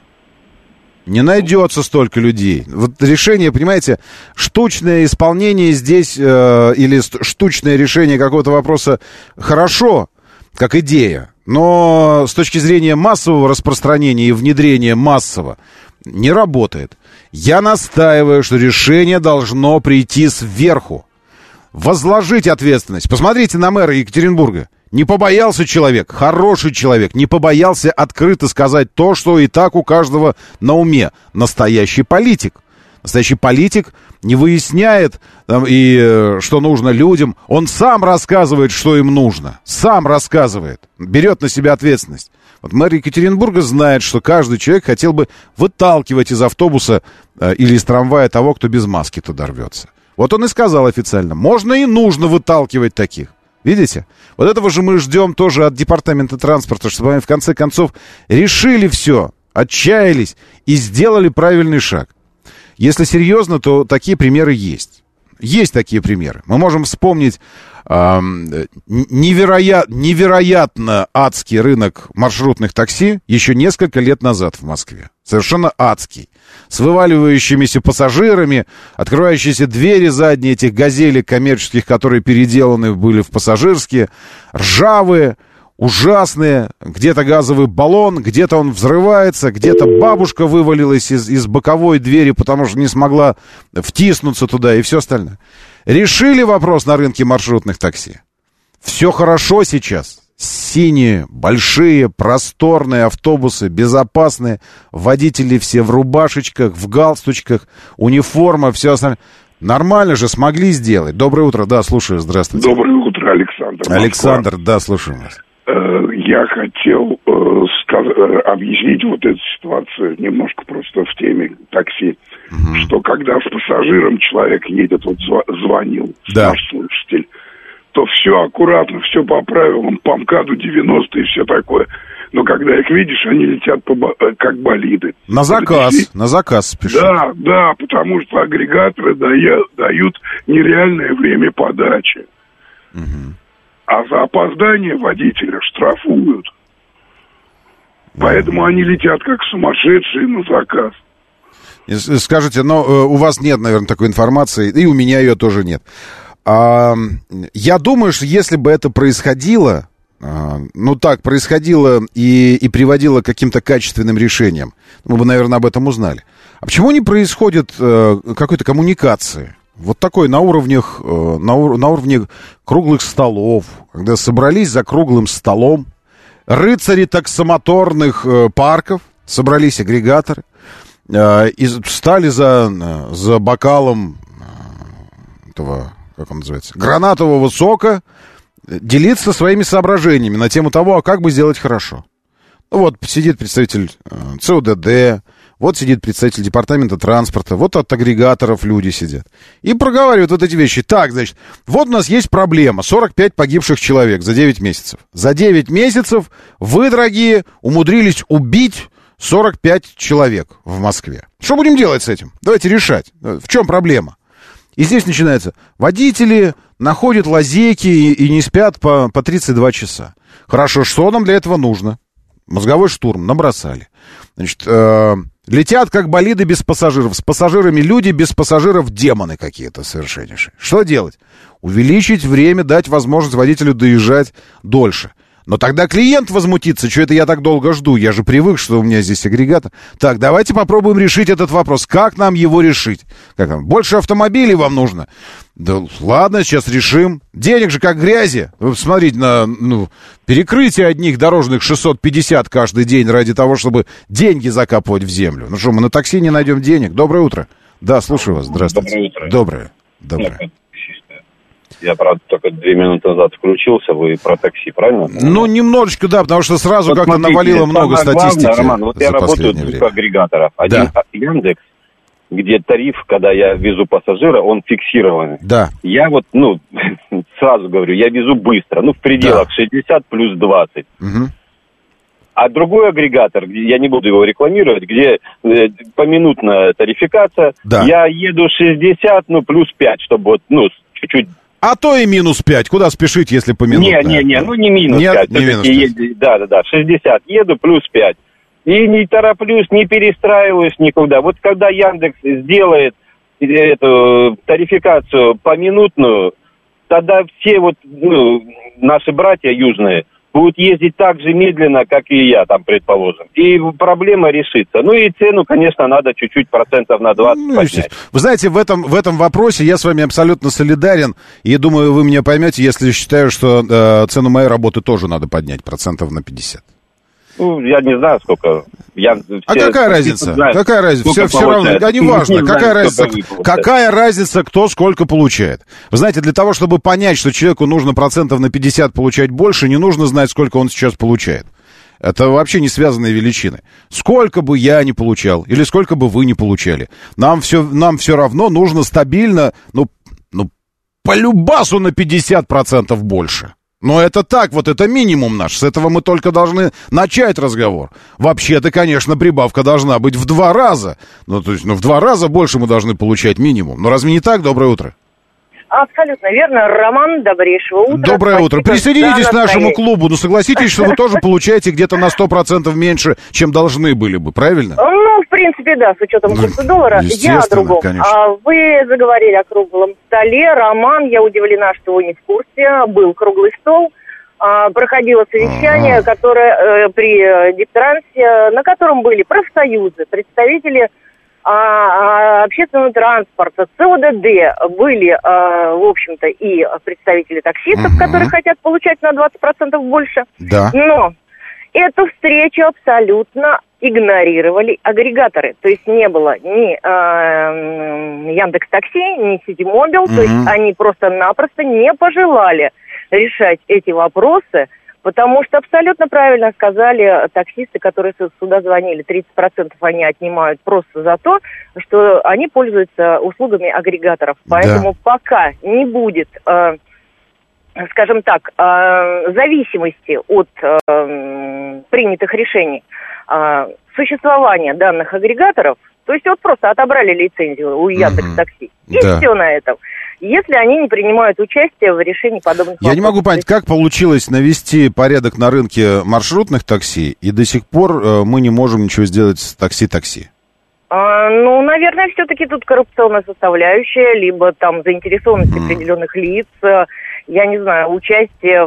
Не найдется столько людей. Вот решение, понимаете, штучное исполнение здесь или штучное решение какого-то вопроса хорошо, как идея, но с точки зрения массового распространения и внедрения массово не работает. Я настаиваю, что решение должно прийти сверху. Возложить ответственность. Посмотрите на мэра Екатеринбурга. Не побоялся человек, хороший человек, не побоялся открыто сказать то, что и так у каждого на уме. Настоящий политик. Настоящий политик не выясняет что нужно людям. Он сам рассказывает, что им нужно. Сам рассказывает. Берет на себя ответственность. Вот мэр Екатеринбурга знает, что каждый человек хотел бы выталкивать из автобуса или из трамвая того, кто без маски туда рвется. Вот он и сказал официально. Можно и нужно выталкивать таких. Видите? Вот этого же мы ждем тоже от департамента транспорта, чтобы они в конце концов решили все, отчаялись и сделали правильный шаг. Если серьезно, то такие примеры есть. есть такие примеры. Мы можем вспомнить невероятно адский рынок маршрутных такси еще несколько лет назад в Москве. Совершенно адский. С вываливающимися пассажирами, открывающиеся двери задние этих газелей коммерческих, которые переделаны были в пассажирские, ржавые, ужасные, где-то газовый баллон, где-то он взрывается, где-то бабушка вывалилась из боковой двери, потому что не смогла втиснуться туда и все остальное. Решили вопрос на рынке маршрутных такси. Все хорошо сейчас. Синие, большие, просторные автобусы, безопасные, водители все в рубашечках, в галстучках, униформа, все остальное. Нормально же смогли сделать. Доброе утро, да, слушаю, здравствуйте. Доброе утро, Александр. Москва. Александр, да, слушаю вас. Я хотел объяснить вот эту ситуацию немножко просто в теме такси, что когда с пассажиром человек едет, вот звонил наш слушатель, то все аккуратно, все по правилам, по МКАДу 90 и все такое. Но когда их видишь, они летят как болиды. На заказ спешат. Да, потому что агрегаторы дают нереальное время подачи. А за опоздание водителя штрафуют. Поэтому они летят как сумасшедшие на заказ. Скажите, но у вас нет, наверное, такой информации, и у меня ее тоже нет. Я думаю, что если бы это происходило, происходило и приводило к каким-то качественным решениям, мы бы, наверное, об этом узнали. А почему не происходит какой-то коммуникации? Вот такой на уровне круглых столов, когда собрались за круглым столом, рыцари таксомоторных парков, собрались агрегаторы, и стали за бокалом этого, как он называется, гранатового сока, делиться своими соображениями на тему того, а как бы сделать хорошо. Вот сидит представитель ЦУДД, вот сидит представитель департамента транспорта, вот от агрегаторов люди сидят. И проговаривают вот эти вещи. Так, значит, вот у нас есть проблема. 45 погибших человек за 9 месяцев. За 9 месяцев вы, дорогие, умудрились убить 45 человек в Москве. Что будем делать с этим? Давайте решать. В чем проблема? И здесь начинается. Водители находят лазейки и не спят по 32 часа. Хорошо, что нам для этого нужно? Мозговой штурм набросали. Значит, летят как болиды без пассажиров. С пассажирами люди, без пассажиров демоны какие-то совершеннейшие. Что делать? Увеличить время, дать возможность водителю доезжать дольше. Но тогда клиент возмутится, что это я так долго жду, я же привык, что у меня здесь агрегатор. Так, давайте попробуем решить этот вопрос. Как нам его решить? Как нам? Больше автомобилей вам нужно? Да ладно, сейчас решим. Денег же как грязи. Вы посмотрите на перекрытие одних дорожных 650 каждый день ради того, чтобы деньги закапывать в землю. Ну что, мы на такси не найдем денег? Доброе утро. Да, слушаю вас. Здравствуйте. Доброе утро. Доброе. Я, правда, только 2 минуты назад включился, вы про такси, правильно? Ну, немножечко, да, потому что сразу вот как-то навалило много статистики. Главное, Роман, вот я работаю в 2 агрегаторах. Один Яндекс, где тариф, когда я везу пассажира, он фиксированный. Да. Я вот, сразу говорю, я везу быстро, в пределах 60 плюс 20. Угу. А другой агрегатор, я не буду его рекламировать, где поминутная тарификация, я еду 60, плюс 5, чтобы чуть-чуть... А то и минус 5. Куда спешить, если поминутно? Не минус 5. Не минус 5. Да, 60. Еду плюс 5. И не тороплюсь, не перестраиваюсь никуда. Вот когда Яндекс сделает эту тарификацию поминутную, тогда все наши братья южные будут ездить так же медленно, как и я, там, предположим. И проблема решится. И цену, конечно, надо чуть-чуть процентов на 20 поднять. Вы знаете, в этом вопросе я с вами абсолютно солидарен. И думаю, вы меня поймете, если считаю, что цену моей работы тоже надо поднять процентов на 50. Я не знаю, сколько. Какая разница? Какая разница? Все равно, да, не важно. Какая разница, кто сколько получает? Вы знаете, для того, чтобы понять, что человеку нужно процентов на 50 получать больше, не нужно знать, сколько он сейчас получает. Это вообще не связанные величины. Сколько бы я ни получал, или сколько бы вы ни получали, нам все равно нужно стабильно, по любасу на 50% больше. Но это так, это минимум наш. С этого мы только должны начать разговор. Вообще-то, конечно, прибавка должна быть в 2 раза. В 2 раза больше мы должны получать минимум. Но разве не так? Доброе утро. Абсолютно верно. Роман, добрейшего утра. Доброе Спасибо утро. Присоединитесь к нашему клубу. Ну, согласитесь, что вы тоже получаете где-то на 100% меньше, чем должны были бы, правильно? Ну, в принципе, да, с учетом курса доллара. Я о другом. Вы заговорили о круглом столе. Роман, я удивлена, что вы не в курсе. Был круглый стол. Проходило совещание, которое при Диптрансе, на котором были профсоюзы, представители общественного транспорта, ЦОДД, были, в общем-то, и представители таксистов, которые хотят получать на 20% больше. Да. Но эту встречу абсолютно игнорировали агрегаторы. То есть не было ни Яндекс.Такси, ни Ситимобил. То есть они просто-напросто не пожелали решать эти вопросы, потому что абсолютно правильно сказали таксисты, которые сюда звонили. 30% они отнимают просто за то, что они пользуются услугами агрегаторов. Поэтому пока не будет, скажем так, зависимости от принятых решений существования данных агрегаторов, то есть вот просто отобрали лицензию у Яндекс.Такси, и все на этом. Если они не принимают участие в решении подобных вопросов. Я не могу понять, как получилось навести порядок на рынке маршрутных такси, и до сих пор мы не можем ничего сделать с такси-такси. Ну, наверное, все-таки тут коррупционная составляющая, либо там заинтересованность определенных лиц, я не знаю, участие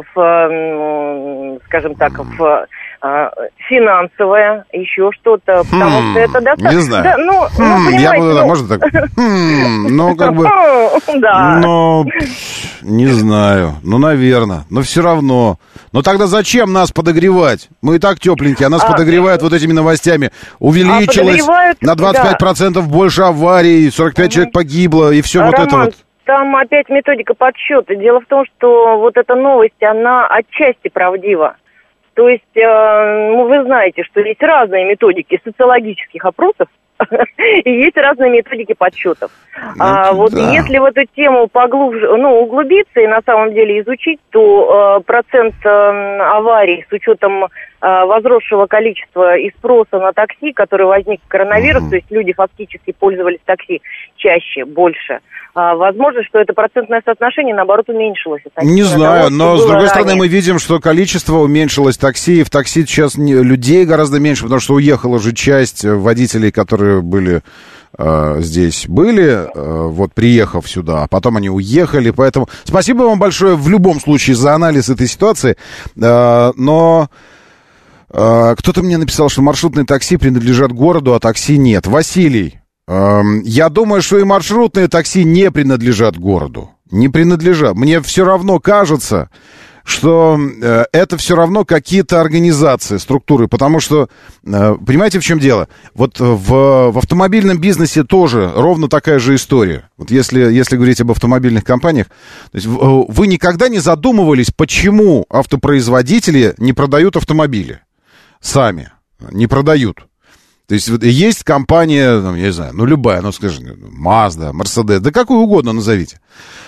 в, скажем так, в финансовое, еще что-то, потому что это достаточно... Не знаю. Да, ну, я буду, можно так? Ну, как бы... Да. Ну, не знаю. Ну, наверное. Но все равно. Но тогда зачем нас подогревать? Мы и так тепленькие, а нас подогревают вот этими новостями. Увеличилось на 25% больше аварий, 45 человек погибло, и все вот это вот. Там опять методика подсчета. Дело в том, что вот эта новость, она отчасти правдива. То есть, ну, вы знаете, что есть разные методики социологических опросов, и есть разные методики подсчетов. Вот если в эту тему поглубже, углубиться и на самом деле изучить, то процент аварий с учетом возросшего количества и спроса на такси, который возник в коронавирус, то есть люди фактически пользовались такси чаще, больше. Возможно, что это процентное соотношение, наоборот, уменьшилось. Не знаю, но, с другой стороны, мы видим, что количество уменьшилось такси, и в такси сейчас людей гораздо меньше, потому что уехала же часть водителей, которые были здесь, вот приехав сюда, а потом они уехали, поэтому спасибо вам большое в любом случае за анализ этой ситуации, но... Кто-то мне написал, что маршрутные такси принадлежат городу, а такси нет. Василий, я думаю, что и маршрутные такси не принадлежат городу. Не принадлежат. Мне все равно кажется, что это все равно какие-то организации, структуры, потому что, понимаете, в чем дело? Вот в автомобильном бизнесе тоже ровно такая же история. Вот если говорить об автомобильных компаниях, то есть вы никогда не задумывались, почему автопроизводители не продают автомобили? Сами не продают. То есть есть компания, я не знаю, любая, скажи, Mazda, Mercedes, да какую угодно назовите.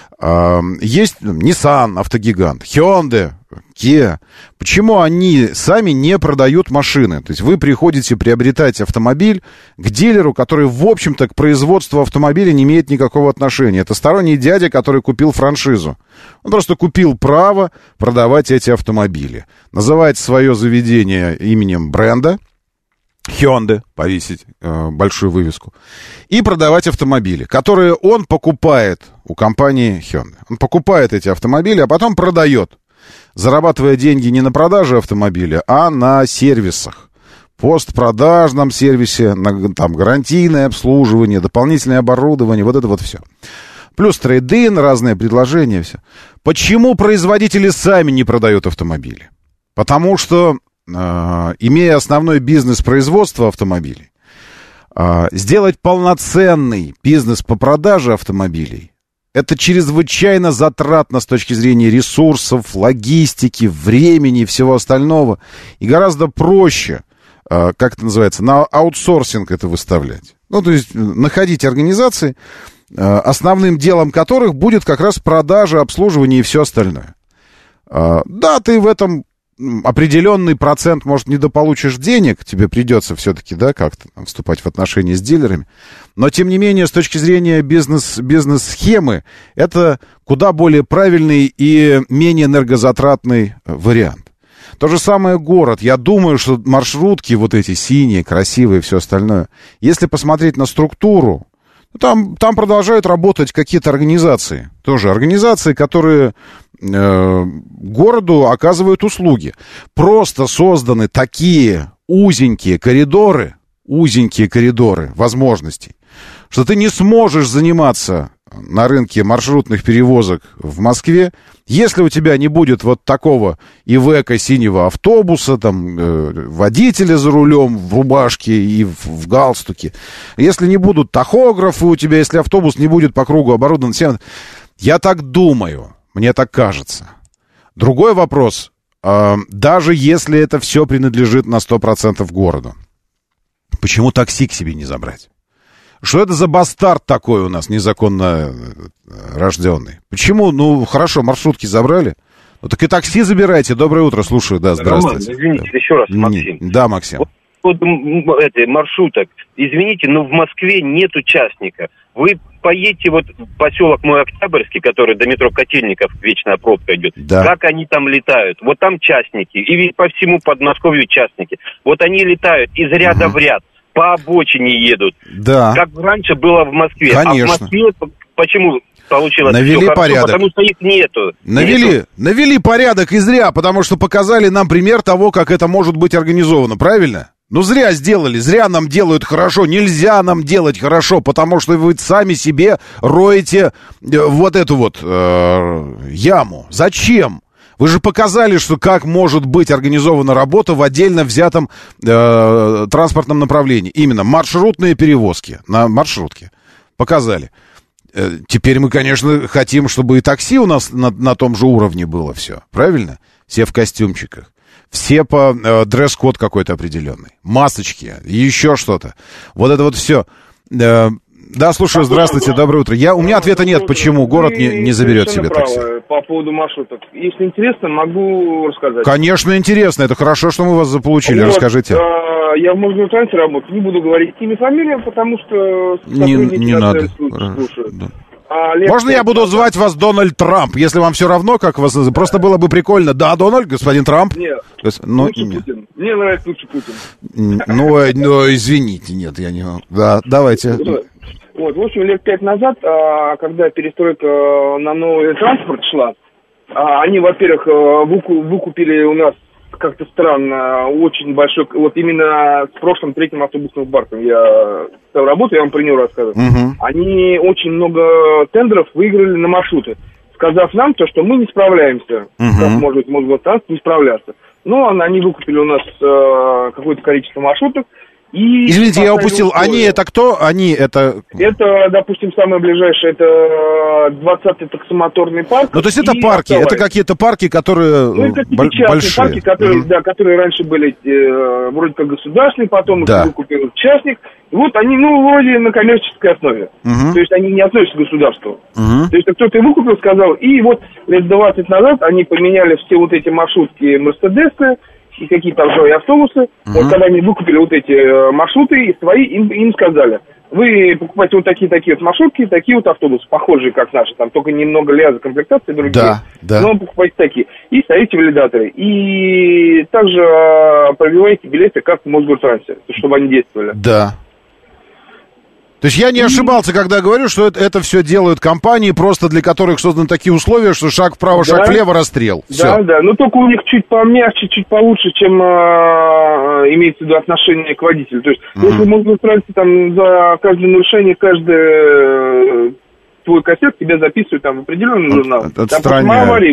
Есть Nissan, автогигант, Hyundai, Kia. Почему они сами не продают машины? То есть вы приходите приобретать автомобиль к дилеру, который, в общем-то, к производству автомобиля не имеет никакого отношения. Это сторонний дядя, который купил франшизу. Он просто купил право продавать эти автомобили. Называет свое заведение именем бренда. Hyundai, повесить большую вывеску, и продавать автомобили, которые он покупает у компании Hyundai. Он покупает эти автомобили, а потом продает, зарабатывая деньги не на продаже автомобиля, а на сервисах. Постпродажном сервисе, там гарантийное обслуживание, дополнительное оборудование, вот это вот все. Плюс трейд-ин, разные предложения, все. Почему производители сами не продают автомобили? Потому что имея основной бизнес производства автомобилей, сделать полноценный бизнес по продаже автомобилей, это чрезвычайно затратно с точки зрения ресурсов, логистики, времени и всего остального. И гораздо проще, как это называется, на аутсорсинг это выставлять. То есть находить организации, основным делом которых будет как раз продажа, обслуживание и все остальное. Да, ты в этом определенный процент, может, недополучишь денег, тебе придется все-таки, да, как-то там вступать в отношения с дилерами. Но, тем не менее, с точки зрения бизнес-схемы, это куда более правильный и менее энергозатратный вариант. То же самое город. Я думаю, что маршрутки вот эти синие, красивые и все остальное, если посмотреть на структуру, там продолжают работать какие-то организации. Тоже организации, которые городу оказывают услуги. Просто созданы такие узенькие коридоры возможностей, что ты не сможешь заниматься на рынке маршрутных перевозок в Москве, если у тебя не будет вот такого ивэка синего автобуса, там, водителя за рулем в рубашке и в галстуке, если не будут тахографы у тебя, если автобус не будет по кругу оборудован всем. Я так думаю, мне так кажется. Другой вопрос, даже если это все принадлежит на 100% городу, почему такси к себе не забрать? Что это за бастард такой у нас, незаконно рожденный? Почему? Ну, хорошо, маршрутки забрали. Ну, так и такси забирайте. Доброе утро, слушаю. Да, здравствуйте. Роман, извините, еще раз, Максим. Да, Максим. Вот маршруток. Извините, но в Москве нет участника. Вы поедете вот в поселок мой Октябрьский, который до метро Котельников вечная пробка идет. Да. Как они там летают? Вот там частники. И по всему Подмосковью частники. Вот они летают из ряда в ряд. По обочине едут. Да. Как раньше было в Москве. Конечно. А в Москве почему получилось навели все порядок. Хорошо? Потому что их нету. Навели порядок и зря, потому что показали нам пример того, как это может быть организовано, правильно? Ну, зря сделали, зря нам делают хорошо. Нельзя нам делать хорошо, потому что вы сами себе роете вот эту вот яму. Зачем? Вы же показали, что как может быть организована работа в отдельно взятом транспортном направлении. Именно маршрутные перевозки на маршрутке. Показали. Теперь мы, конечно, хотим, чтобы и такси у нас на том же уровне было все. Правильно? Все в костюмчиках. Все по дресс-код какой-то определенный. Масочки, еще что-то. Вот это вот все. Да, слушаю, здравствуйте, доброе утро. У меня ответа нет, почему город не заберет себе такси. По поводу маршруток. Если интересно, могу рассказать. Конечно, интересно. Это хорошо, что мы вас заполучили. Вот, расскажите. Я в Мосгортрансе работаю. Не буду говорить имя, фамилия, потому что... Не надо. Да. Можно я буду звать вас Дональд Трамп, если вам все равно, как вас... Просто было бы прикольно. Да, Дональд, господин Трамп? Нет, лучше Путин. Мне нравится лучше Путин. Ну, извините, нет, я не... Да, давайте... Вот, в общем, лет 5 назад, когда перестройка на новый транспорт шла, они, во-первых, выкупили у нас как-то странно очень большой, вот именно с прошлым третьим автобусным парком я там работаю, я вам про него рассказываю. Они очень много тендеров выиграли на маршруты, сказав нам то, что мы не справляемся, как может Мосгортранспорт не справляться. Но они выкупили у нас какое-то количество маршрутов. И извините, я упустил. Условия. Они это кто? Они это... Это, допустим, самое ближайшее, это 20-й таксомоторный парк. Ну, то есть это парки, это какие-то парки, которые большие. Парки, которые раньше были вроде как государственные, потом их выкупил частник. И вот они, вроде на коммерческой основе. То есть они не относятся к государству. То есть кто-то выкупил, сказал, и вот лет 20 назад они поменяли все вот эти маршрутки Мерседесы, и какие-то ржавые автобусы. Вот когда они выкупили вот эти маршруты, и свои, им сказали, вы покупаете вот такие вот маршрутки, такие вот автобусы, похожие как наши, там только немного ляза комплектации другие, но покупайте такие. И ставите валидаторы. И также пробиваете билеты, как в Мосгортрансе, чтобы они действовали. Да. То есть я не ошибался, когда говорю, что это все делают компании, просто для которых созданы такие условия, что шаг вправо, шаг влево, расстрел. Да, но только у них чуть помягче, чуть получше, чем имеется в виду отношение к водителю. То есть, если в Мосгортрансе там за каждое нарушение, каждый твой кассет тебя записывают там в определенный журнал. Там аварии,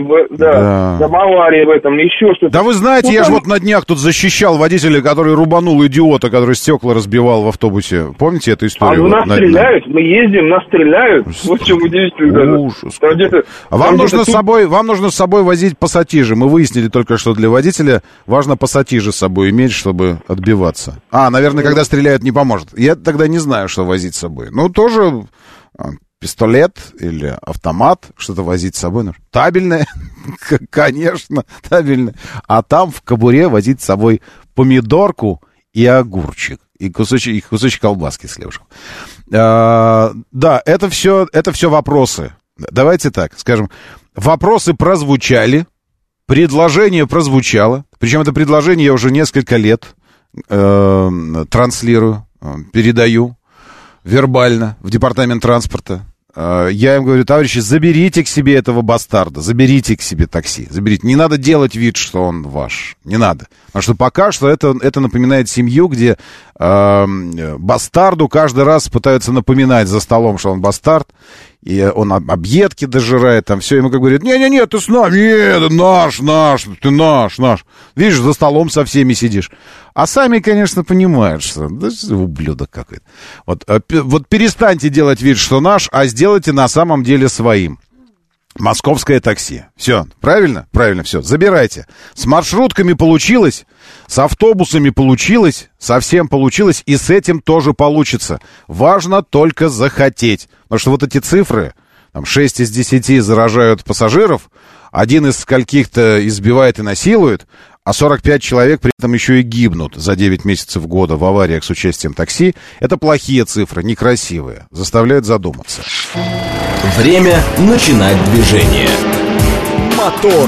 в этом, еще что-то. Да вы знаете, я же вот на днях тут защищал водителя, который рубанул идиота, который стекла разбивал в автобусе. Помните эту историю? А нас стреляют, мы ездим, нас стреляют. Вот в чем удивительно. Ужас. Вам нужно с собой возить пассатижи. Мы выяснили только, что для водителя важно пассатижи с собой иметь, чтобы отбиваться. Наверное, когда стреляют, не поможет. Я тогда не знаю, что возить с собой. Тоже... пистолет или автомат, что-то возить с собой. Табельное, конечно, табельное. А там в кобуре возить с собой помидорку и огурчик. И кусочек колбаски с хлебушком. Да, это все вопросы. Давайте так, скажем, вопросы прозвучали, предложение прозвучало. Причем это предложение я уже несколько лет транслирую, передаю вербально в департамент транспорта. Я им говорю: товарищи, заберите к себе этого бастарда, заберите к себе такси, заберите. Не надо делать вид, что он ваш, не надо. Потому что пока что это напоминает семью, где бастарду каждый раз пытаются напоминать за столом, что он бастард, и он объедки дожирает, там все, ему как говорят: не-не-не, ты с нами, нет, ты наш. Видишь, за столом со всеми сидишь. А сами, конечно, понимают, что да, ублюдок какой-то. Вот перестаньте делать вид, что наш, а сделайте на самом деле своим. Московское такси. Все, правильно? Правильно, все. Забирайте. С маршрутками получилось, с автобусами получилось, совсем получилось, и с этим тоже получится. Важно только захотеть. Потому что вот эти цифры, там 6 из 10 заражают пассажиров, 1 из скольких-то избивает и насилует, а 45 человек при этом еще и гибнут за 9 месяцев года в авариях с участием такси. Это плохие цифры, некрасивые. Заставляют задуматься. Время начинать движение. Мотор.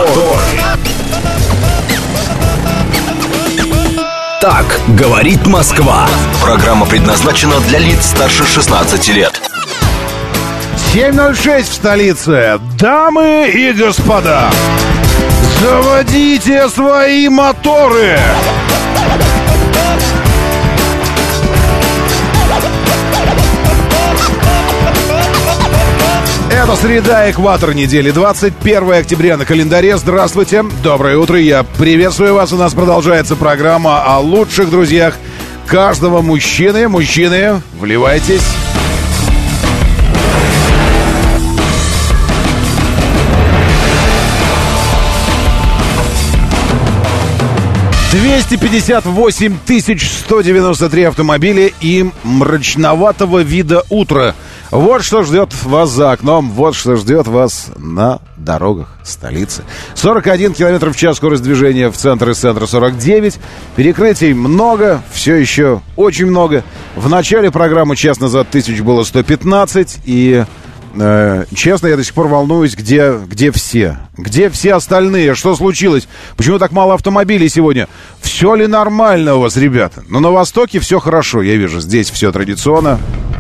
Так говорит Москва. Программа предназначена для лиц старше 16 лет. 7:06 в столице. Дамы и господа, заводите свои моторы! Это среда, экватор недели, 21 октября на календаре. Здравствуйте, доброе утро, я приветствую вас. У нас продолжается программа о лучших друзьях каждого мужчины. Мужчины, вливайтесь. «258 193 автомобиля и мрачноватого вида утра». Вот что ждет вас за окном, вот что ждет вас на дорогах столицы. 41 км в час скорость движения в центр, из центра 49. Перекрытий много, все еще очень много. В начале программы час назад тысяч было 115, и... честно, я до сих пор волнуюсь, где все? Где все остальные? Что случилось? Почему так мало автомобилей сегодня? Все ли нормально у вас, ребята? Но на Востоке все хорошо, я вижу. Здесь все традиционно.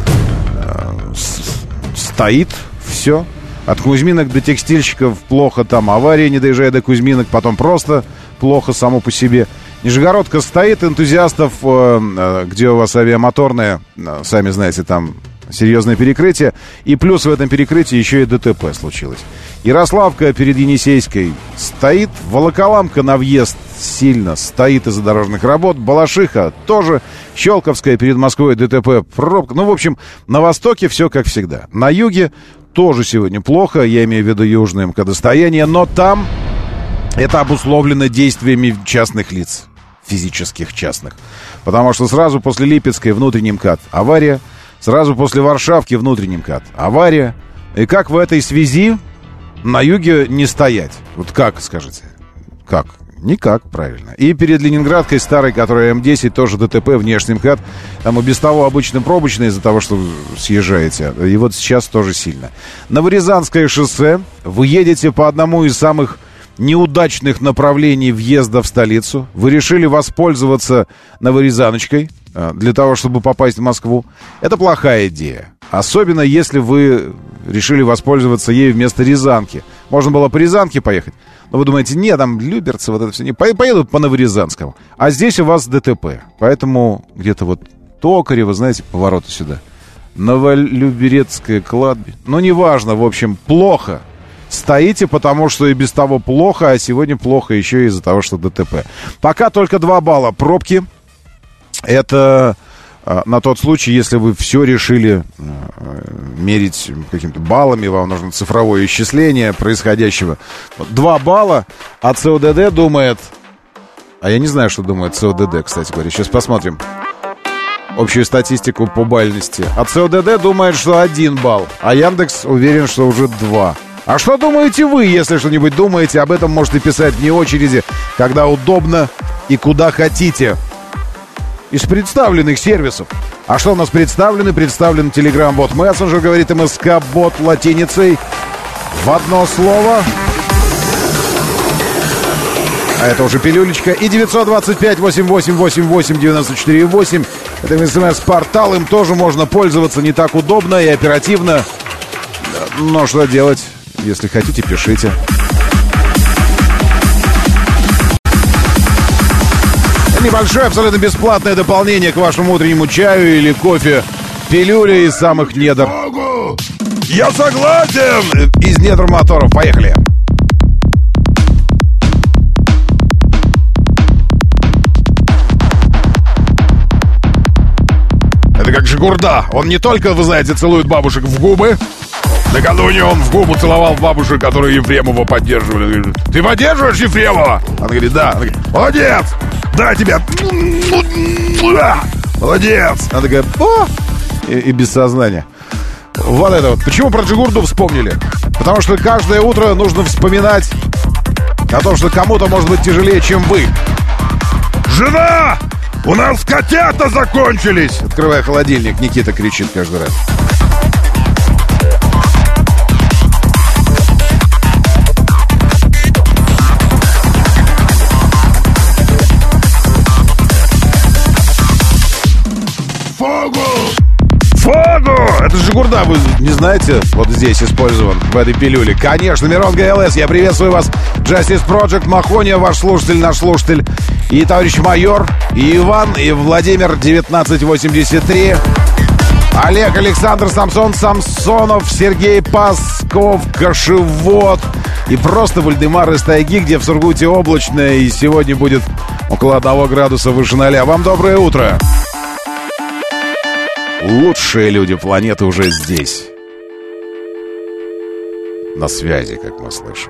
Стоит все. От Кузьминок до текстильщиков плохо, там авария, не доезжая до Кузьминок, потом просто плохо само по себе. Нижегородка стоит, энтузиастов, где у вас авиамоторная, сами знаете, там... серьезное перекрытие. И плюс в этом перекрытии еще и ДТП случилось. Ярославка перед Енисейской стоит. Волоколамка на въезд сильно стоит из-за дорожных работ. Балашиха тоже. Щелковская перед Москвой ДТП. Пробка. Ну, в общем, на востоке все как всегда. На юге тоже сегодня плохо. Я имею в виду южное МКД-стояние. Но там это обусловлено действиями частных лиц. Физических частных. Потому что сразу после Липецкой внутренний МКАД авария. Сразу после Варшавки внутренний МКАД авария. И как в этой связи на юге не стоять? Вот как, скажите? Как? Никак, правильно. И перед Ленинградкой старой, которая М10, тоже ДТП, внешний МКАД. Там и без того обычно пробочно из-за того, что съезжаете. И вот сейчас тоже сильно. Новорязанское шоссе. Вы едете по одному из самых неудачных направлений въезда в столицу. Вы решили воспользоваться Новорязаночкой для того, чтобы попасть в Москву. Это плохая идея. Особенно, если вы решили воспользоваться ею вместо Рязанки. Можно было по Рязанке поехать. Но вы думаете, нет, там Люберцы, вот это все. Не поедут по Новорязанскому. А здесь у вас ДТП. Поэтому где-то вот Токарево, знаете, повороты сюда. Новолюберецкое кладбище. Ну, неважно, в общем, плохо. Стоите, потому что и без того плохо, а сегодня плохо еще и из-за того, что ДТП. Пока только 2 балла пробки. Это на тот случай, если вы все решили мерить какими-то баллами, вам нужно цифровое исчисление происходящего. 2 балла, а ЦОДД думает... А я не знаю, что думает ЦОДД, кстати говоря. Сейчас посмотрим. общую статистику по бальности. А ЦОДД думает, что 1 балл, а Яндекс уверен, что уже 2. А что думаете вы, если что-нибудь думаете? Об этом можете писать вне очереди, когда удобно и куда хотите. Из представленных сервисов. А что у нас представлены? Представлен Telegram-бот Messenger, говорит МСК-бот латиницей в одно слово. А это уже пилюлечка. И 925-88-88-94-8. Это СМС-портал. Им тоже можно пользоваться не так удобно и оперативно. Но что делать? Если хотите, пишите. Небольшое, абсолютно бесплатное дополнение к вашему утреннему чаю или кофе. Пилюля из самых недр. Я согласен! Из недр моторов. Поехали. Это как Жигурда. Он не только, вы знаете, целует бабушек в губы. Накануне он в губу целовал бабушек, которые Ефремова поддерживали. Говорит, ты поддерживаешь Ефремова? Она говорит, да. Она говорит, молодец! Да, тебя! Молодец! Она такая, о! И без сознания. Вот это вот. Почему про Джигурду вспомнили? Потому что каждое утро нужно вспоминать о том, что кому-то может быть тяжелее, чем вы. Жена! У нас котята закончились! Открывая холодильник, Никита кричит каждый раз. Фогу! Это Жигурда, вы не знаете? Вот здесь использован, в этой пилюле. Конечно, Мирон ГЛС, я приветствую вас. Justice Project, Махония, ваш слушатель, наш слушатель. И товарищ майор, и Иван, и Владимир, 1983. Олег, Александр, Самсон, Самсонов, Сергей Пасков, Кашевод. И просто Вальдемар из тайги, где в Сургуте облачно. И сегодня будет около 1 градуса выше 0. Вам доброе утро. Лучшие люди планеты уже здесь. На связи, как мы слышим.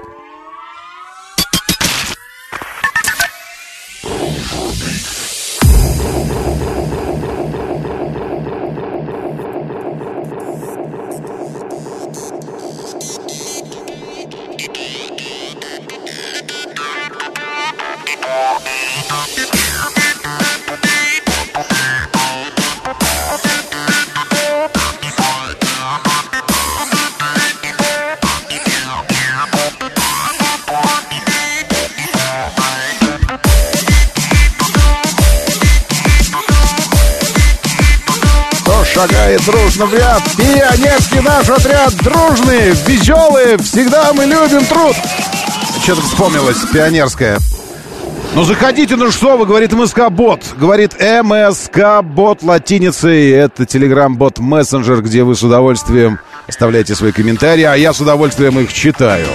Шагает дружно в ряд. Пионерский наш отряд. Дружные, веселые. Всегда мы любим труд. Что-то вспомнилось пионерское. Ну заходите, ну что вы, говорит МСК-бот. Говорит МСК-бот латиницей. Это Telegram-бот Messenger, где вы с удовольствием оставляете свои комментарии, а я с удовольствием их читаю.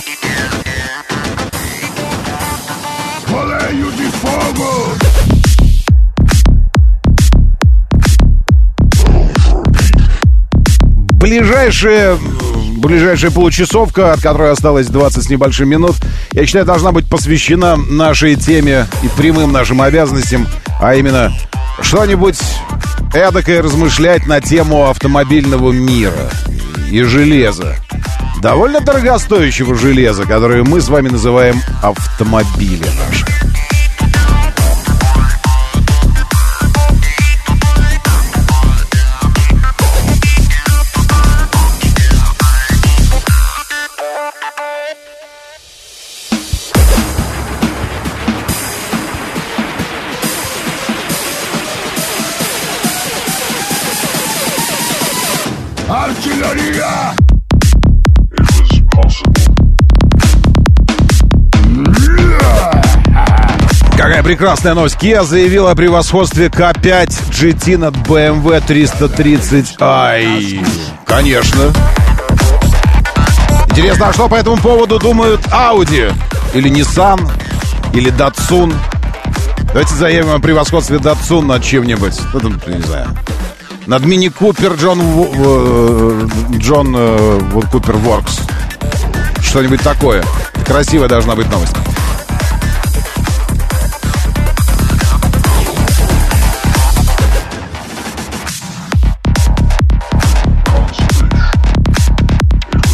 Ближайшая получасовка, от которой осталось 20 с небольшим минут, я считаю, должна быть посвящена нашей теме и прямым нашим обязанностям, а именно что-нибудь эдакое размышлять на тему автомобильного мира и железа. Довольно дорогостоящего железа, которое мы с вами называем автомобили наши. Артиллерия! Какая прекрасная новость. Kia заявила о превосходстве K5 GT над BMW 330i. Конечно. Интересно, а что по этому поводу думают Audi? Или Nissan? Или Datsun? Давайте заявим о превосходстве Datsun над чем-нибудь. Не знаю. Над Мини Купер Джон Купер Воркс. Что-нибудь такое. Красивая должна быть новость.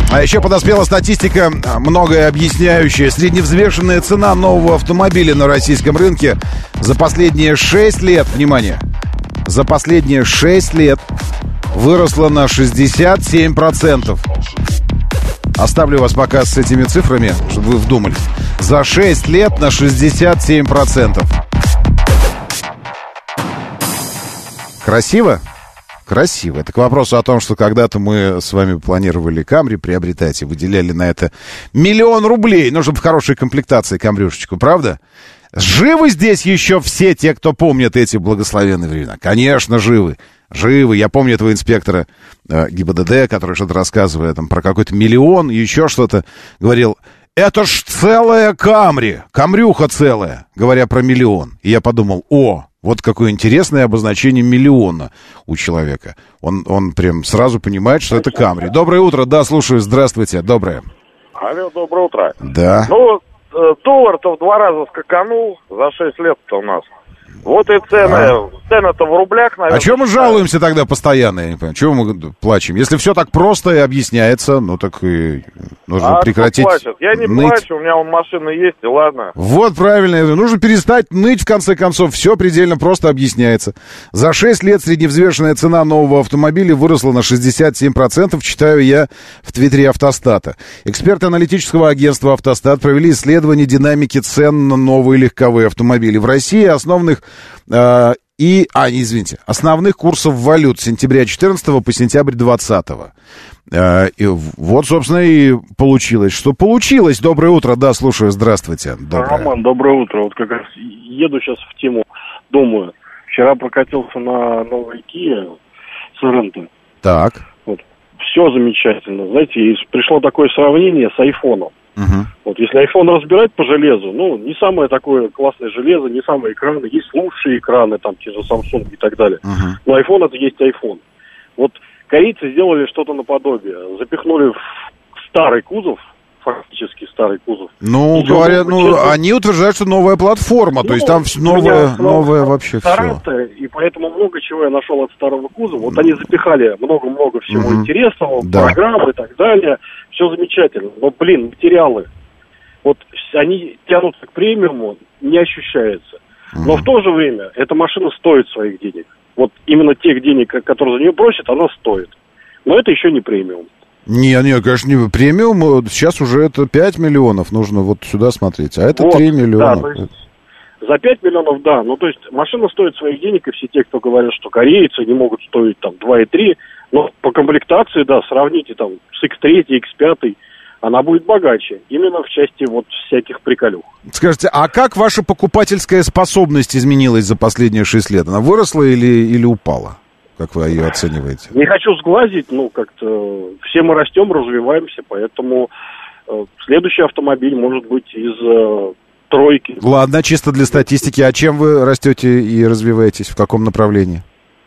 А еще подоспела статистика, многое объясняющая. Средневзвешенная цена нового автомобиля на российском рынке за последние 6 лет, внимание, за последние 6 лет выросла на 67%. Оставлю вас пока с этими цифрами, чтобы вы вдумались. За 6 лет на 67%. Красиво? Красиво. Это к вопросу о том, что когда-то мы с вами планировали Камри приобретать и выделяли на это 1 000 000 рублей, ну, чтобы в хорошей комплектации камрюшечку, правда? Живы здесь еще все те, кто помнит эти благословенные времена? Конечно, живы. Живы. Я помню этого инспектора ГИБДД, который что-то рассказывая там, про какой-то 1 000 000, еще что-то, говорил, это ж целая Камри, камрюха целая, говоря про 1 000 000. И я подумал, вот какое интересное обозначение 1 000 000 у человека. Он прям сразу понимает, что это Камри. Доброе утро, да, слушаю, здравствуйте, доброе. Алло, доброе утро. Да. Ну, доллар-то в 2 раза скаканул за 6 лет-то у нас. Вот и цены-то в рублях, наверное. А чего мы жалуемся тогда постоянно, я не понимаю? Чего мы плачем? Если все так просто и объясняется, ну так и нужно прекратить плачет? Я не ныть. плачу, у меня вон машина есть, и ладно. Вот правильно, нужно перестать ныть, в конце концов. Все предельно просто объясняется. За 6 лет средневзвешенная цена нового автомобиля выросла на 67%, читаю я в твиттере Автостата. Эксперты аналитического агентства Автостат провели исследование динамики цен на новые легковые автомобили в России, основных курсов валют с сентября 2014 по сентябрь 2020. И вот, собственно, и получилось. Что получилось? Доброе утро, да, слушаю, здравствуйте. Доброе. Роман, доброе утро. Вот как раз еду сейчас в тему, думаю. Вчера прокатился на новой Kia Sorento. Так. Вот. Все замечательно. Знаете, и пришло такое сравнение с айфоном. Вот если iPhone разбирать по железу, ну, не самое такое классное железо, не самые экраны, есть лучшие экраны, там, те же Samsung и так далее. Но iPhone это есть iPhone. Вот корейцы сделали что-то наподобие, запихнули в старый кузов, фактически старый кузов. Ну, говорят, они утверждают, что новая платформа, то есть там новое вообще все. И поэтому много чего я нашел от старого кузова. Вот они запихали много-много всего интересного, программ и так далее. Все замечательно. Но, материалы, вот они тянутся к премиуму, не ощущается. Но в то же время эта машина стоит своих денег. Вот именно тех денег, которые за нее просят, она стоит. Но это еще не премиум. Не, конечно, не премиум. Сейчас уже это 5 миллионов. Нужно вот сюда смотреть. А это вот, 3 миллиона. Да, то есть за 5 миллионов, да. Ну, то есть машина стоит своих денег, и все те, кто говорят, что корейцы не могут стоить там 2,3. Но по комплектации, да, сравните там с X3, X5, она будет богаче. Именно в части вот всяких приколюх. Скажите, а как ваша покупательская способность изменилась за последние 6 лет? Она выросла или упала? Как вы ее оцениваете? Не хочу сглазить, как-то все мы растем, развиваемся, поэтому следующий автомобиль может быть из тройки. Ладно, чисто для статистики. А чем вы растете и развиваетесь? В каком направлении?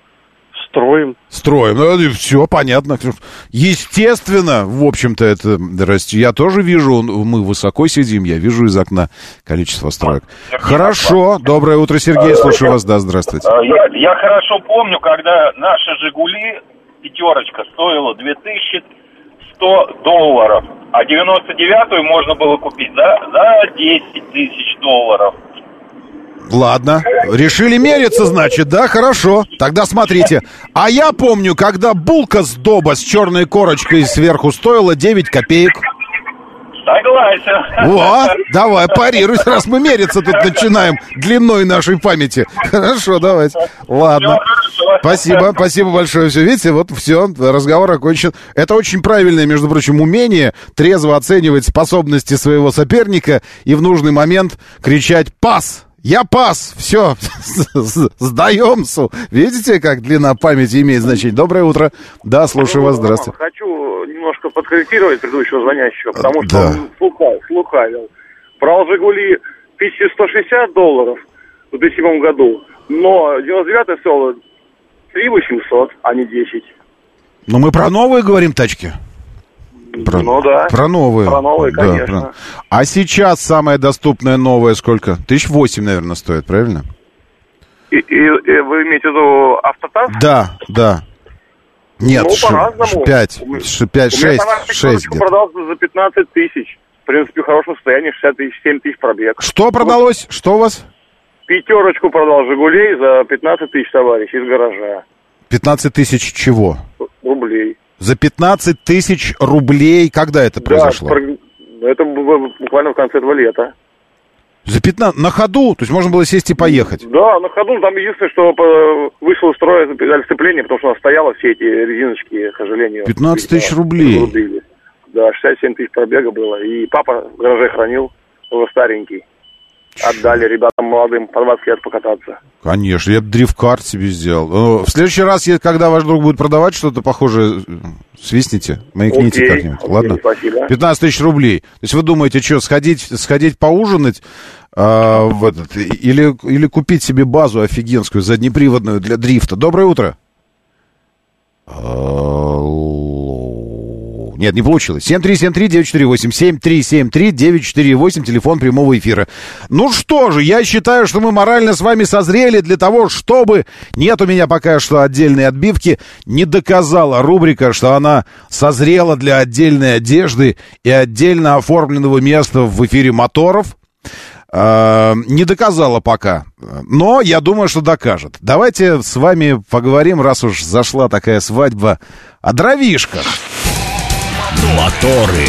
Строим. Ну, все понятно. Естественно, в общем-то, это растет. Я тоже вижу, мы высоко сидим, я вижу из окна количество строек. Хорошо. Доброе утро, Сергей. Слушаю вас. Да, здравствуйте. Я хорошо помню, когда наши «Жигули», пятерочка, стоила $2100, а 99-ю можно было купить за $10 000. Ладно, решили мериться, значит, да? Хорошо, тогда смотрите. А я помню, когда булка с доба с черной корочкой сверху стоила 9 копеек. Согласен. О, давай, парируй, раз мы мериться тут начинаем длиной нашей памяти. Хорошо, давайте. Ладно. Спасибо большое. Все, видите, вот все, разговор окончен. Это очень правильное, между прочим, умение трезво оценивать способности своего соперника и в нужный момент кричать «пас». Я пас, все, сдаемся. Видите, как длина памяти имеет значение? Доброе утро. Да, слушаю вас, здравствуйте. Хочу немножко подкорректировать предыдущего звонящего, потому что он слукавил. Брал «Жигули» $1160 в 2007 году, но 99-й стоил 3800, а не 10. Но мы про новые говорим тачки. Про новые. Про новые, конечно. Да, А сейчас самая доступная новая сколько? 1008, наверное, стоит, правильно? И вы имеете в виду «Автотас»? Да. Нет, ну, по-разному. 5, 6 где-то. Продался за 15 тысяч. В принципе, в хорошем состоянии, 60 тысяч, 7 тысяч пробег. Что продалось? Что у вас? Пятерочку продал «Жигулей» за 15 тысяч, товарищ, из гаража. 15 тысяч чего? Рублей. За 15 тысяч рублей? Когда это произошло? Да, это было буквально в конце этого лета. За 15? На ходу? То есть можно было сесть и поехать? Да, на ходу. Там единственное, что вышло из строя педаль сцепления, потому что она стояла, все эти резиночки, к сожалению. 15 тысяч рублей? Да, 67 тысяч пробега было. И папа в гараже хранил, его старенький. Отдали ребятам молодым по 20 лет покататься. Конечно, я бы дрифт-карт себе сделал. В следующий раз, когда ваш друг будет продавать что-то похожее, свистните, маякните как-нибудь. Ладно? Спасибо. 15 тысяч рублей. То есть вы думаете, что, сходить поужинать или купить себе базу офигенскую, заднеприводную для дрифта? Доброе утро. Нет, не получилось. 7373948, 7373948, телефон прямого эфира. Ну что же, я считаю, что мы морально с вами созрели для того, чтобы... Нет у меня пока что отдельной отбивки. Не доказала рубрика, что она созрела для отдельной одежды и отдельно оформленного места в эфире моторов. Не доказала пока, но я думаю, что докажет. Давайте с вами поговорим, раз уж зашла такая свадьба, о дровишках. Моторы.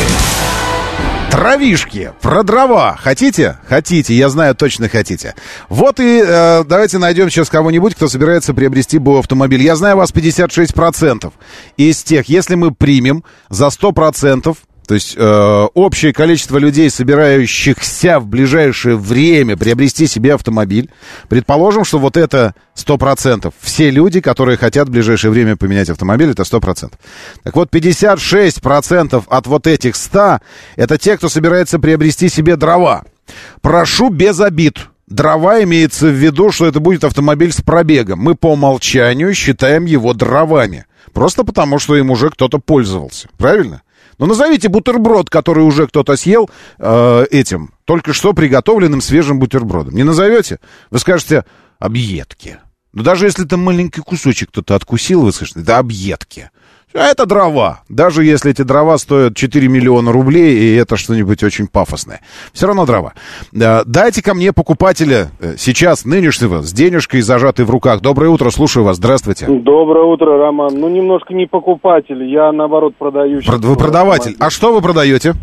Дровишки, про дрова. Хотите? Хотите, я знаю, точно хотите. Вот и давайте найдем сейчас кого-нибудь, кто собирается приобрести автомобиль. Я знаю вас 56% из тех, если мы примем за 100%, то есть общее количество людей, собирающихся в ближайшее время приобрести себе автомобиль, предположим, что вот это 100%. Все люди, которые хотят в ближайшее время поменять автомобиль, это 100%. Так вот, 56% от вот этих 100 это те, кто собирается приобрести себе дрова. Прошу без обид. Дрова имеется в виду, что это будет автомобиль с пробегом. Мы по умолчанию считаем его дровами. Просто потому, что им уже кто-то пользовался. Правильно? Ну, назовите бутерброд, который уже кто-то съел этим, только что приготовленным свежим бутербродом. Не назовете? Вы скажете объедки. Но даже если там маленький кусочек кто-то откусил, вы скажете, это объедки. А это дрова. Даже если эти дрова стоят 4 миллиона рублей, и это что-нибудь очень пафосное. Все равно дрова. Дайте ко мне покупателя сейчас, нынешнего, с денежкой зажатой в руках. Доброе утро, слушаю вас. Здравствуйте. Доброе утро, Роман. Ну, немножко не покупатель, я, наоборот, продающий. Вы продаватель. А что вы продаете?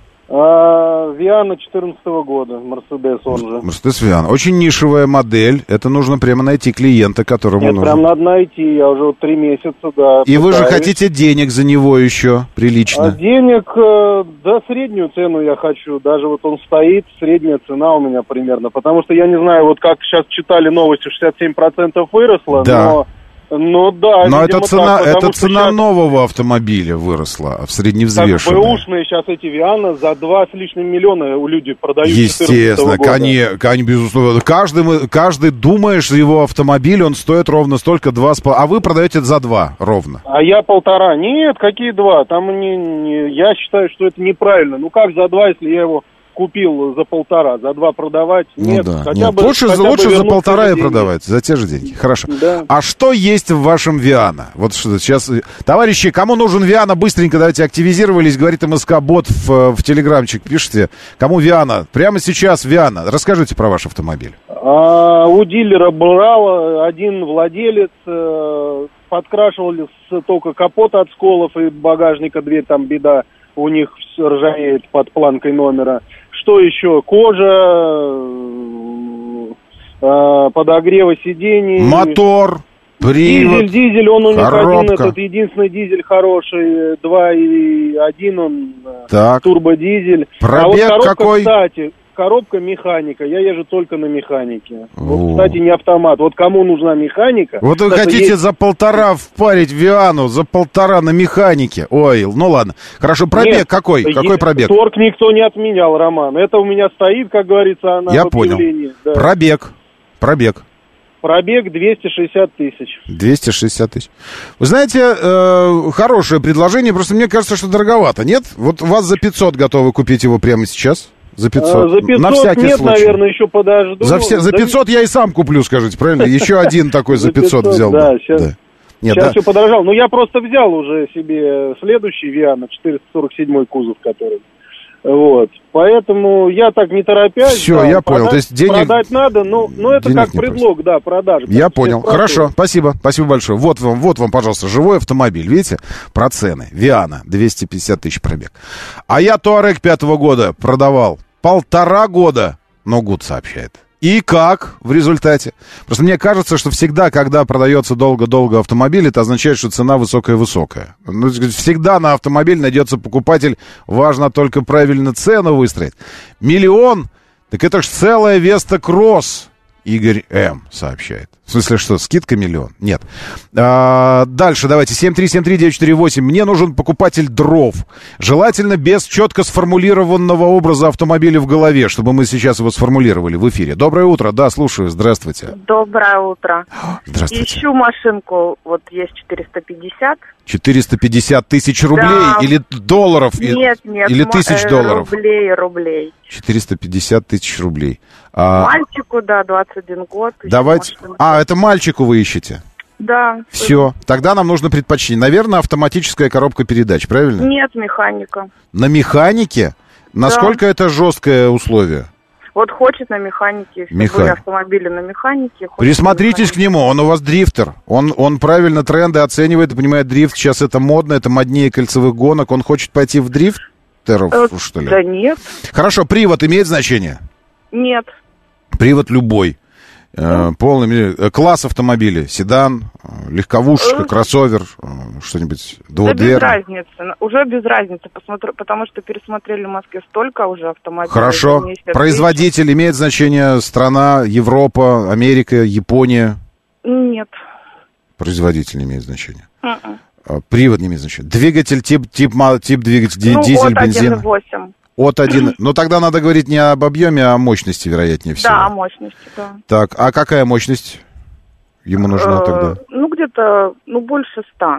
Виана 14-го года, Мерседес он же. Мерседес Виана. Очень нишевая модель. Это нужно прямо найти клиента, которому Нет, нужно. прям надо найти. Я уже 3 месяца, да. И вы же хотите денег за него еще прилично? Денег, да, среднюю цену я хочу. Даже вот он стоит, средняя цена у меня примерно. Потому что я не знаю, вот как сейчас читали новости, 67% выросло, да. Но да, но это цена, так, это цена сейчас... нового автомобиля выросла, в средневзвешенной. Так, бэушные сейчас эти Виана за 2 с лишним миллиона у людей продают. Естественно, конечно, безусловно. Каждый думает, что его автомобиль, он стоит ровно столько, 2,5, а вы продаете за 2 ровно. А я 1,5. Нет, какие 2? Там я считаю, что это неправильно. Ну как за 2, если я его купил за 1,5, за 2 продавать? Нет, да, хотя бы, лучше за 1,5 и продавать, за те же деньги. Хорошо. Да. А что есть в вашем Виана? Вот что сейчас, товарищи, кому нужен Виана, быстренько давайте активизировались, говорит МСК-бот в телеграмчик, пишите. Кому Виана? Прямо сейчас Виана. Расскажите про ваш автомобиль. У дилера брал один владелец, подкрашивали только капот от сколов и багажника, дверь, там беда, у них ржавеет под планкой номера. Что еще? Кожа, подогревы сидений. Мотор, привод, дизель, он у них коробка. один, этот единственный дизель хороший, 2.1 он, так. турбодизель. Пробег а вот коробка, какой? Кстати, коробка механика, я езжу только на механике. Вот, кстати, не автомат. Вот кому нужна механика... Вот вы хотите есть... за 1,5 впарить Виану, за 1,5 на механике. Ой, ну ладно. Хорошо, пробег. Нет, какой? Какой пробег? Торг никто не отменял, Роман. Это у меня стоит, как говорится, она. Я понял. Да. Пробег. Пробег 260 тысяч. 260 тысяч. Вы знаете, хорошее предложение, просто мне кажется, что дороговато. Нет? Вот вас за 500 готовы купить его прямо сейчас? За 500. За 500 на всякий нет, случай. Наверное, еще подожду. За 500 я и сам куплю, скажите, правильно? Еще один такой за 500 взял бы. Да, сейчас. Нет, сейчас все подорожало. Но я просто взял уже себе следующий Виана, 447 кузов, который. Вот. Поэтому я так не торопясь. Все, я понял. То есть денег... Продать надо, но это как предлог, да, продажи. Я понял. Хорошо, спасибо большое. Вот вам, пожалуйста, живой автомобиль. Видите, про цены. Виана, 250 тысяч пробег. А я Туарек 5-го года продавал 1,5 года, но ГУД сообщает. И как в результате? Просто мне кажется, что всегда, когда продается долго-долго автомобиль, это означает, что цена высокая-высокая. Ну, всегда на автомобиль найдется покупатель, важно только правильно цену выстроить. 1 миллион, так это ж целая Веста Кросс, Игорь М. сообщает. В смысле, что, скидка 1 миллион? Нет. Дальше давайте. 7373948. Мне нужен покупатель дров. Желательно без четко сформулированного образа автомобиля в голове, чтобы мы сейчас его сформулировали в эфире. Доброе утро. Да, слушаю. Здравствуйте. Доброе утро. Здравствуйте. Ищу машинку. Вот есть 450. 450 тысяч рублей, да. Или долларов? Нет, или тысяч долларов? Рублей. 450 тысяч рублей. Мальчику, да, 21 год. Давайте. Это мальчику вы ищете? Да. Все. Тогда нам нужно предпочтение. Наверное, автоматическая коробка передач, правильно? Нет, механика. На механике? Насколько это жесткое условие? Вот хочет на механике, если были автомобили на механике. Присмотритесь к нему, он у вас дрифтер. Он правильно тренды оценивает и понимает, дрифт сейчас это модно, это моднее кольцевых гонок. Он хочет пойти в дрифтеров, что ли? Да нет. Хорошо, привод имеет значение? Нет. Привод любой. Полный класс автомобиля, седан, легковушка, кроссовер, что-нибудь двухдверное. Да без разницы, уже без разницы, потому что пересмотрели в Москве столько уже автомобилей. Хорошо, производитель имеет значение, страна, Европа, Америка, Япония? Нет. Производитель не имеет значения? Привод не имеет значения. Двигатель, тип двигателя, дизель, бензин? 1.8. От 1. Но тогда надо говорить не об объеме, а о мощности, вероятнее всего. Да, о мощности, да. Так, а какая мощность ему нужна тогда? Где-то, больше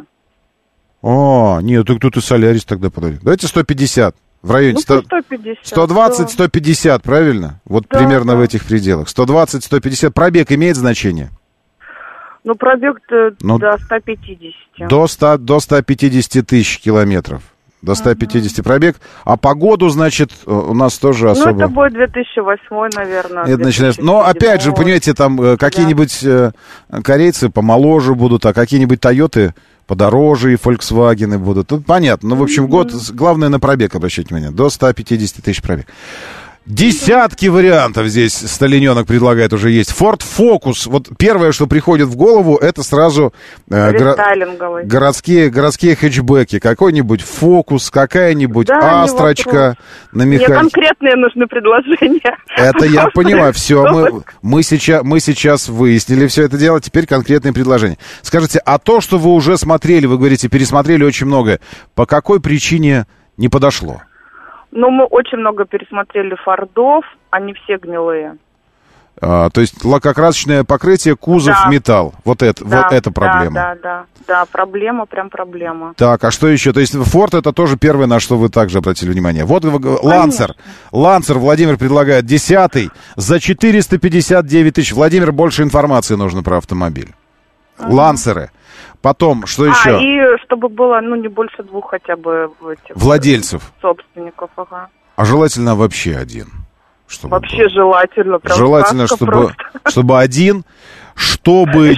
100. Нет, так тут и Солярис тогда подойдет. Давайте 150. В районе 150. 120, да. 150, правильно? Вот да, примерно в этих пределах. 120, 150. Пробег имеет значение? Пробег до 150. До 150 тысяч километров. До 150 пробег. А погоду, значит, у нас тоже особо... это будет 2008, наверное. Это начинается... Но, опять же, понимаете, там какие-нибудь корейцы помоложе будут, а какие-нибудь Тойоты подороже, и Volkswagen будут. Тут понятно. В общем, год... Главное на пробег обращать внимание. До 150 тысяч пробег. Десятки вариантов здесь Сталиненок предлагает уже есть. Ford Focus. Вот первое, что приходит в голову, это сразу городские хэтчбеки. Какой-нибудь Focus, какая-нибудь Астрочка на механике. Мне конкретные нужны предложения. Это я понимаю. Все, мы сейчас выяснили все это дело. Теперь конкретные предложения. Скажите, а то, что вы уже смотрели, вы говорите, пересмотрели очень многое, по какой причине не подошло? Мы очень много пересмотрели Фордов, они все гнилые. То есть лакокрасочное покрытие, кузов, металл. Вот это проблема. Да, проблема, прям проблема. Так, а что еще? То есть Форд это тоже первое, на что вы также обратили внимание. Вот Лансер. Лансер Владимир предлагает 10-й за 459 тысяч. Владимир, больше информации нужно про автомобиль. Лансеры. Потом, что еще? И чтобы было, не больше 2 хотя бы владельцев. Собственников, ага. А желательно вообще один. Вообще было. Желательно. Прям желательно, чтобы один, чтобы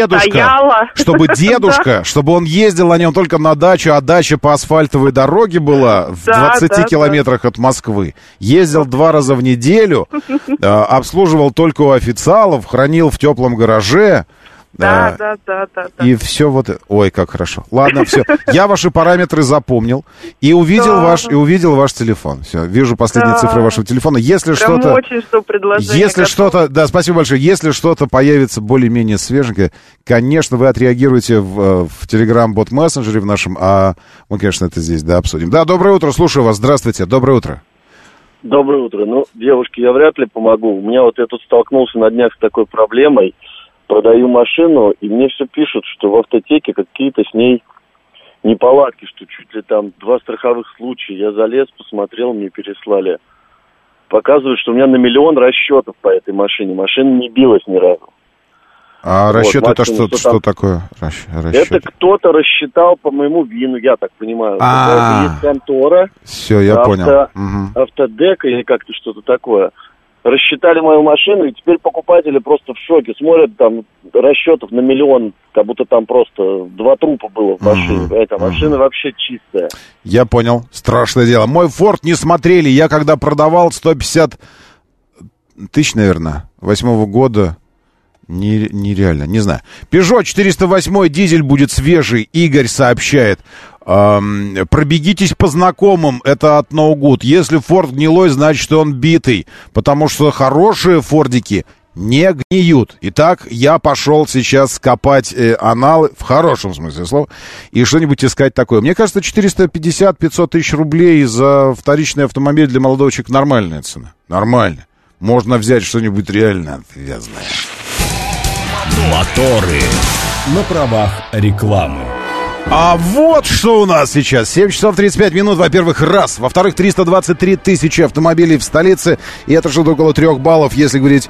дедушка, чтобы он ездил на нем только на дачу, а дача по асфальтовой дороге была в 20 километрах от Москвы. Ездил 2 раза в неделю, обслуживал только у официалов, хранил в теплом гараже. Да. И все вот... Ой, как хорошо. Ладно, все. Я ваши параметры запомнил. И увидел ваш телефон. Все, вижу последние цифры вашего телефона. Если прям что-то... очень что предложение. Если что-то... Да, спасибо большое. Если что-то появится более-менее свеженькое, конечно, вы отреагируете в Telegram-бот мессенджере в нашем, а мы, конечно, это здесь, обсудим. Да, доброе утро, слушаю вас. Здравствуйте, доброе утро. Доброе утро. Девушке я вряд ли помогу. У меня я тут столкнулся на днях с такой проблемой. Продаю машину, и мне все пишут, что в автотеке какие-то с ней неполадки, что чуть ли там 2 страховых случая. Я залез, посмотрел, мне переслали. Показывают, что у меня на 1 миллион расчетов по этой машине. Машина не билась ни разу. А расчет вот, это что такое? Расчет. Это кто-то рассчитал по моему вину, я так понимаю. Есть контора. Все, я понял. Автодек или как-то что-то такое. Рассчитали мою машину, и теперь покупатели просто в шоке. Смотрят, там расчетов на миллион, как будто там просто 2 трупа было в машине. Эта машина вообще чистая. Я понял. Страшное дело. Мой Форд не смотрели. Я когда продавал 150 тысяч, наверное, 8-го года. Нереально, не знаю. Peugeot 408 дизель будет свежий, Игорь сообщает. Пробегитесь по знакомым, это от No Good. Если Форд гнилой, значит он битый, потому что хорошие фордики не гниют. Итак, я пошел сейчас копать аналы, в хорошем смысле слова, и что-нибудь искать такое. Мне кажется, 450-500 тысяч рублей за вторичный автомобиль для молодого человека нормальная цена. Нормально. Можно взять что-нибудь реально отвязное. Моторы. На правах рекламы. А вот что у нас сейчас. 7 часов 35 минут, во-первых, раз. Во-вторых, 323 тысячи автомобилей в столице. И это что-то около 3 баллов, если говорить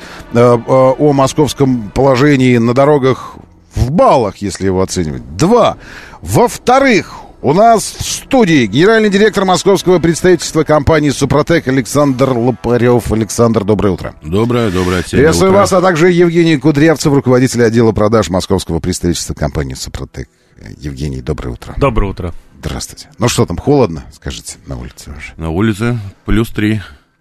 о московском положении на дорогах в баллах, если его оценивать. 2. Во-вторых, у нас в студии генеральный директор московского представительства компании «Супротек» Александр Лопарев. Александр, доброе утро. Доброе. Приветствую вас, а также Евгений Кудрявцев, руководитель отдела продаж московского представительства компании «Супротек». Евгений, доброе утро. Доброе утро. Здравствуйте. Ну что там, холодно, скажите, на улице уже? На улице +3.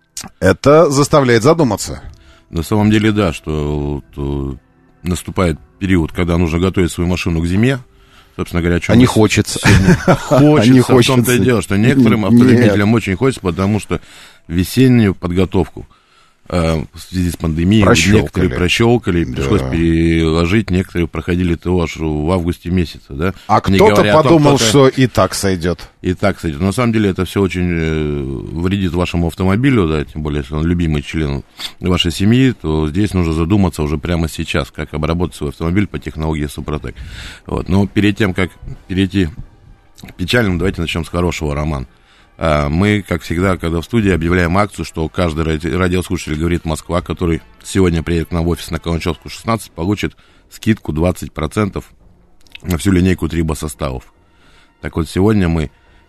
Это заставляет задуматься. На самом деле, да, что наступает период, когда нужно готовить свою машину к зиме. Собственно говоря, не хочется. Хочется, в том-то и дело, что некоторым автолюбителям очень хочется, потому что весеннюю подготовку в связи с пандемией некоторые прощелкали, пришлось переложить, некоторые проходили ТО аж в августе месяце, да. А кто-то подумал, что и так сойдет. И так сойдет. На самом деле это все очень вредит вашему автомобилю, да, тем более, если он любимый член вашей семьи, то здесь нужно задуматься уже прямо сейчас, как обработать свой автомобиль по технологии Супротек. Вот. Но перед тем, как перейти к печальному, давайте начнем с хорошего, Роман. Мы, как всегда, когда в студии объявляем акцию, что каждый радиослушатель «Говорит Москва», который сегодня приедет к нам в офис на Каланчевскую, 16, получит скидку 20% на всю линейку трибосоставов. Так вот, сегодня мы,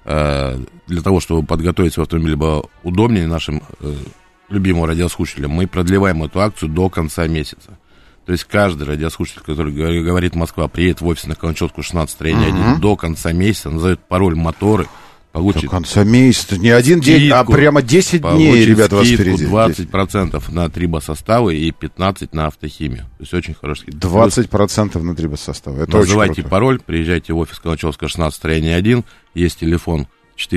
для того, чтобы подготовить свой автомобиль было удобнее нашим любимым радиослушателям, мы продлеваем эту акцию до конца месяца. То есть каждый радиослушатель, который «Говорит Москва», приедет в офис на Каланчевскую, 16, строение 1, до конца месяца, назовет пароль «Моторы», получит до конца месяца, не один скидку, день, а прямо 10 дней, ребята, вас впереди. 20% на трибосоставы и 15% на автохимию. То есть очень хороший скидка. 20% на трибосоставы. Это называйте очень круто. Пароль, приезжайте в офис Каланчевская, 16, строение 1. Есть телефон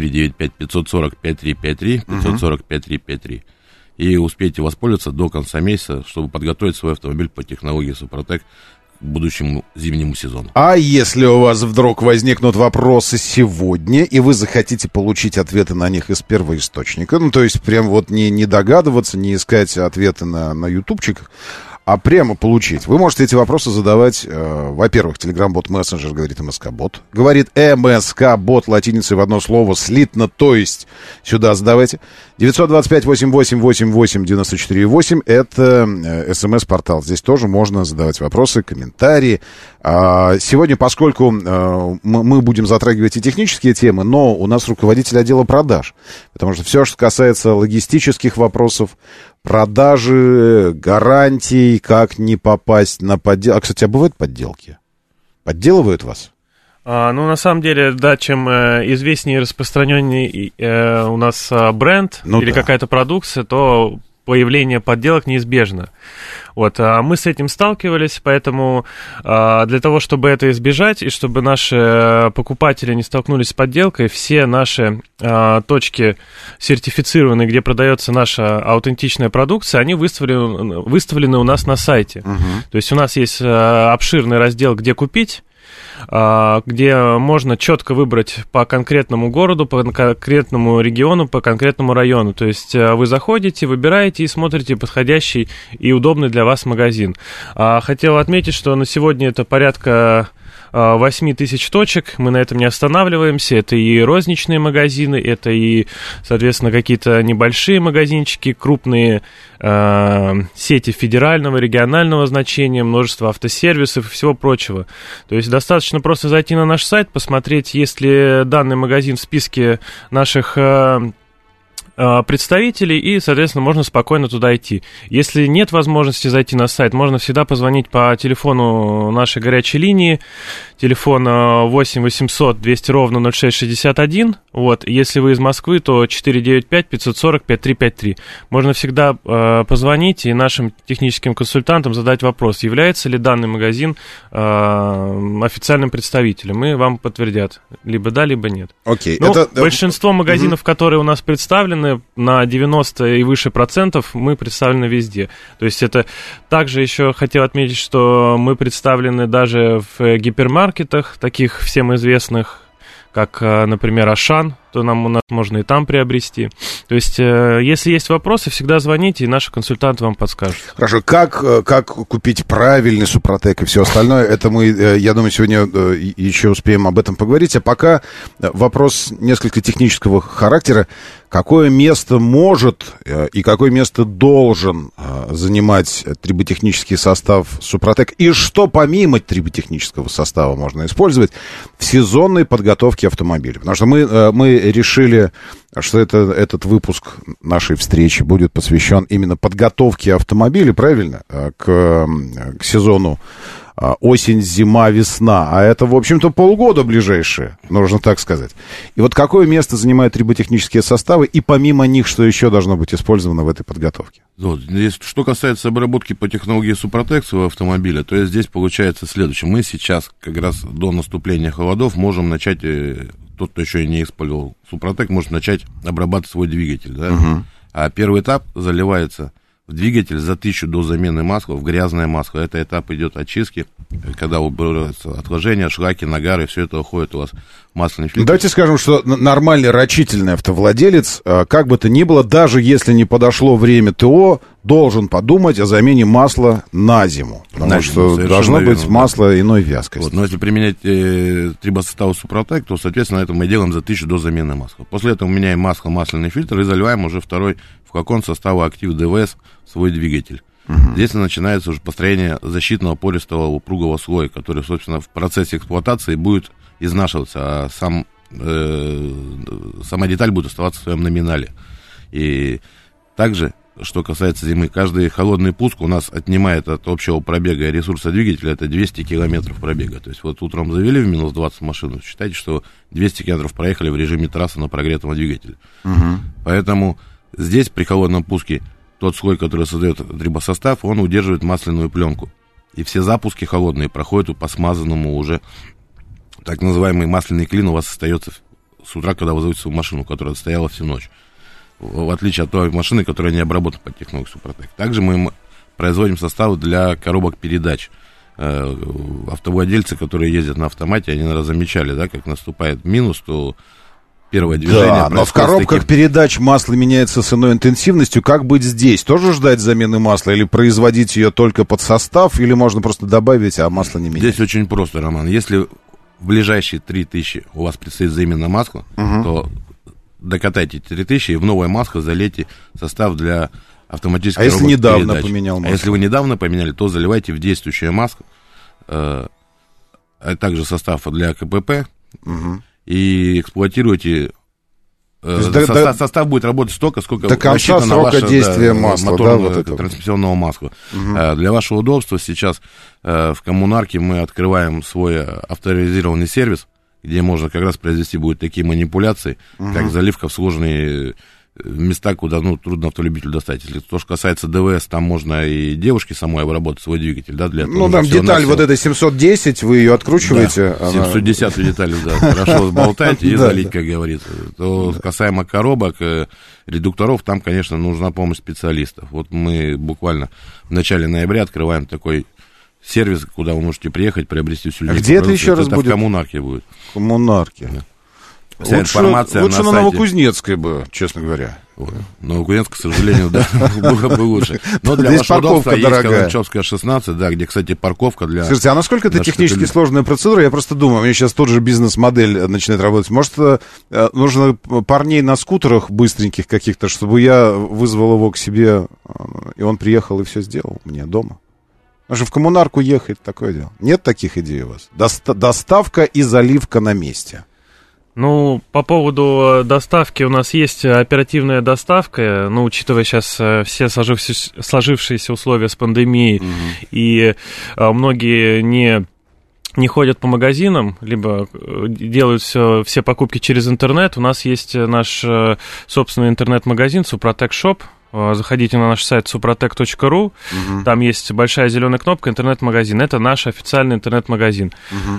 495-540-5353, 540-5353. И успейте воспользоваться до конца месяца, чтобы подготовить свой автомобиль по технологии Супротек к будущему зимнему сезону. А если у вас вдруг возникнут вопросы сегодня, и вы захотите получить ответы на них из первоисточника, ну, то есть прям вот не догадываться, не искать ответы на ютубчик, а прямо получить. Вы можете эти вопросы задавать, во-первых, Telegram-бот мессенджер говорит МСК-бот. Говорит МСК-бот латиницей в одно слово слитно, то есть сюда задавайте. 925-88-88-94-8 это СМС-портал. Здесь тоже можно задавать вопросы, комментарии. Сегодня, поскольку мы будем затрагивать и технические темы, но у нас руководитель отдела продаж. Потому что все, что касается логистических вопросов, продажи, гарантий, как не попасть на подделку. А, кстати, а бывают подделки? Подделывают вас? Ну, на самом деле, да, чем известнее и распространеннее у нас бренд или какая-то продукция, то появление подделок неизбежно. Вот, мы с этим сталкивались, поэтому для того, чтобы это избежать, и чтобы наши покупатели не столкнулись с подделкой, все наши точки сертифицированные, где продается наша аутентичная продукция, они выставлены у нас на сайте. То есть у нас есть обширный раздел «Где купить», где можно четко выбрать по конкретному городу, по конкретному региону, по конкретному району. То есть вы заходите, выбираете и смотрите подходящий и удобный для вас магазин. Хотел отметить, что на сегодня это порядка 8 тысяч точек. Мы на этом не останавливаемся. Это и розничные магазины, это и, соответственно, какие-то небольшие магазинчики, крупные сети федерального, регионального значения, множество автосервисов и всего прочего. То есть достаточно просто зайти на наш сайт, посмотреть, есть ли данный магазин в списке наших представителей, и, соответственно, можно спокойно туда идти. Если нет возможности зайти на сайт, можно всегда позвонить по телефону нашей горячей линии, телефон 8 800 200 ровно 0661, вот, если вы из Москвы, то 495-540-5353. Можно всегда позвонить и нашим техническим консультантам задать вопрос, является ли данный магазин официальным представителем, и вам подтвердят, либо да, либо нет. Окей. Ну, большинство магазинов, которые у нас представлены, на 90 и выше процентов мы представлены везде. То есть это также еще хотел отметить, что мы представлены даже в гипермаркетах, таких всем известных, как, например, Ашан, то у нас можно и там приобрести. То есть, если есть вопросы, всегда звоните, и наши консультанты вам подскажут. Хорошо, как купить правильный Супротек и все остальное, это мы, я думаю, сегодня еще успеем об этом поговорить. А пока вопрос несколько технического характера. Какое место может и какое место должен занимать триботехнический состав Супротек? И что помимо триботехнического состава можно использовать в сезонной подготовке автомобиля? Потому что мы решили, что этот выпуск нашей встречи будет посвящен именно подготовке автомобиля, правильно, к сезону осень, зима, весна. А это, в общем-то, полгода ближайшие, нужно так сказать. И вот какое место занимают триботехнические составы, и помимо них, что еще должно быть использовано в этой подготовке? Вот, что касается обработки по технологии Супротек своего автомобиля, то здесь получается следующее. Мы сейчас, как раз до наступления холодов, можем начать, тот, кто еще не использовал Супротек, может начать обрабатывать свой двигатель. Да? А первый этап заливается в двигатель за 1000 до замены масла в грязное масло. Это этап идет очистки, когда убираются отложения, шлаки, нагары, все это уходит у вас в масляный фильтр. Давайте скажем, что нормальный рачительный автовладелец, как бы то ни было, даже если не подошло время ТО, должен подумать о замене масла на зиму. Потому что должно быть масло иной вязкости. Вот, но если применять трибосостав Супротек, то, соответственно, это мы делаем за 1000 до замены масла. После этого меняем масло, масляный фильтр и заливаем уже второй флакон состава Актив ДВС в свой двигатель. Здесь начинается уже построение защитного пористого упругого слоя, который, собственно, в процессе эксплуатации будет изнашиваться, а сама деталь будет оставаться в своем номинале. И также, что касается зимы, каждый холодный пуск у нас отнимает от общего пробега и ресурса двигателя, это 200 километров пробега. То есть вот утром завели в минус 20 машину, считайте, что 200 километров проехали в режиме трассы на прогретом двигателе. Поэтому здесь при холодном пуске тот слой, который создает трибосостав, он удерживает масляную пленку. И все запуски холодные проходят по смазанному уже так называемый масляный клин у вас остается с утра, когда вы заводите свою машину, которая стояла всю ночь. В отличие от той машины, которая не обработана под технологией Супротек. Также мы производим составы для коробок передач. Автовладельцы, которые ездят на автомате, они, наверное, замечали, да, как наступает минус, то первое движение. Да, но в коробках передач масло меняется с иной интенсивностью. Как быть здесь? Тоже ждать замены масла или производить ее только под состав, или можно просто добавить, а масло не менять? Здесь очень просто, Роман. Если в ближайшие 3000 у вас предстоит замена масла, то докатайте 3000 и в новое масло залейте состав для автоматической коробок передач. А если недавно поменял масло? А если вы недавно поменяли, то заливайте в действующее масло, а также состав для КПП, и эксплуатируйте. Состав будет работать столько, сколько до конца срока действия масла, моторного, да, вот трансмиссионного масла. Для вашего удобства сейчас в коммунарке мы открываем свой авторизированный сервис, где можно как раз произвести будет такие манипуляции, как заливка в сложные места, куда трудно автолюбителю достать. Если то, что касается ДВС, там можно и девушке самой обработать свой двигатель, да, для этого. Там деталь вот этой 710, вы ее откручиваете. Да, 710 деталь, да, хорошо сболтать и залить, как говорится. То касаемо коробок, редукторов, там, конечно, нужна помощь специалистов. Вот мы буквально в начале ноября открываем такой сервис, куда вы можете приехать, приобрести всю линейку. Где это еще раз будет? В коммунарке будет. В коммунарке. Да. Вся информация лучше на Новокузнецкой бы, честно говоря. Но Кузнецк, к сожалению, да, было бы лучше. Но для вашего удобства есть Каланчевская 16, да, где, кстати, парковка для... Слушайте, а насколько это технически сложная процедура? Я просто думаю, у меня сейчас тут же бизнес-модель начинает работать. Может, нужно парней на скутерах быстреньких каких-то, чтобы я вызвал его к себе, и он приехал и все сделал мне дома? Потому что в коммунарку ехать, такое дело. Нет таких идей у вас? Доставка и заливка на месте. Ну, по поводу доставки, у нас есть оперативная доставка, ну, учитывая сейчас все сложившиеся условия с пандемией, и многие не ходят по магазинам, либо делают все покупки через интернет. У нас есть наш собственный интернет-магазин Супротек Шоп. Заходите на наш сайт suprotec.ru, там есть большая зеленая кнопка «Интернет-магазин». Это наш официальный интернет-магазин.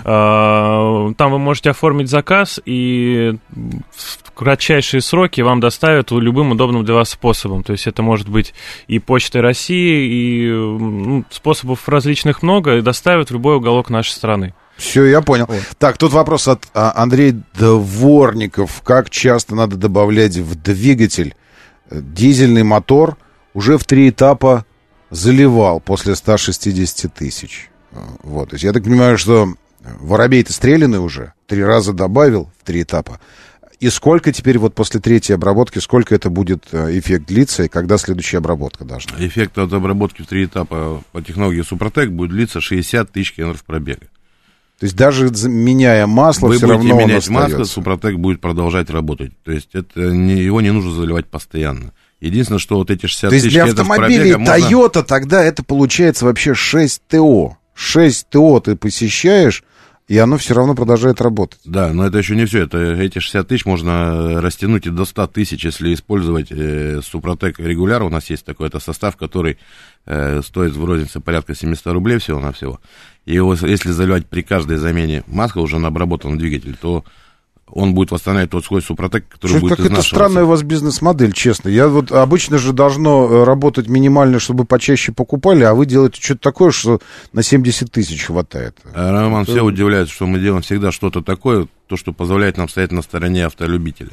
Там вы можете оформить заказ, и в кратчайшие сроки вам доставят любым удобным для вас способом. То есть это может быть и Почтой России, и способов различных много, и доставят в любой уголок нашей страны. Все, я понял. Так, тут вопрос от Андрея Дворников. Как часто надо добавлять в двигатель? Дизельный мотор уже в 3 этапа заливал после 160 тысяч. Вот. То есть я так понимаю, что воробей-то стреляный уже, 3 раза добавил в 3 этапа. И сколько теперь вот после 3-й обработки, сколько это будет эффект длиться, и когда следующая обработка должна? Эффект от обработки в 3 этапа по технологии Супротек будет длиться 60 тысяч километров пробега. То есть даже меняя масло, все равно вы будете менять масло, Супротек будет продолжать работать. То есть его не нужно заливать постоянно. Единственное, что вот эти 60 тысяч километров пробега... То есть для автомобилей Toyota тогда это получается вообще 6 ТО. 6 ТО ты посещаешь, и оно все равно продолжает работать. Да, но это еще не все. Эти 60 тысяч можно растянуть и до 100 тысяч, если использовать Супротек регуляр. У нас есть такой состав, который стоит в рознице порядка 700 рублей всего-навсего. И его, если заливать при каждой замене масла уже на обработанном двигателе, то он будет восстанавливать тот свой Супротек, который будет изнашиваться. Это странная у вас бизнес-модель, честно. Обычно же должно работать минимально, чтобы почаще покупали, а вы делаете что-то такое, что на 70 тысяч хватает. Роман, все удивляются, что мы делаем всегда что-то такое, то, что позволяет нам стоять на стороне автолюбителя.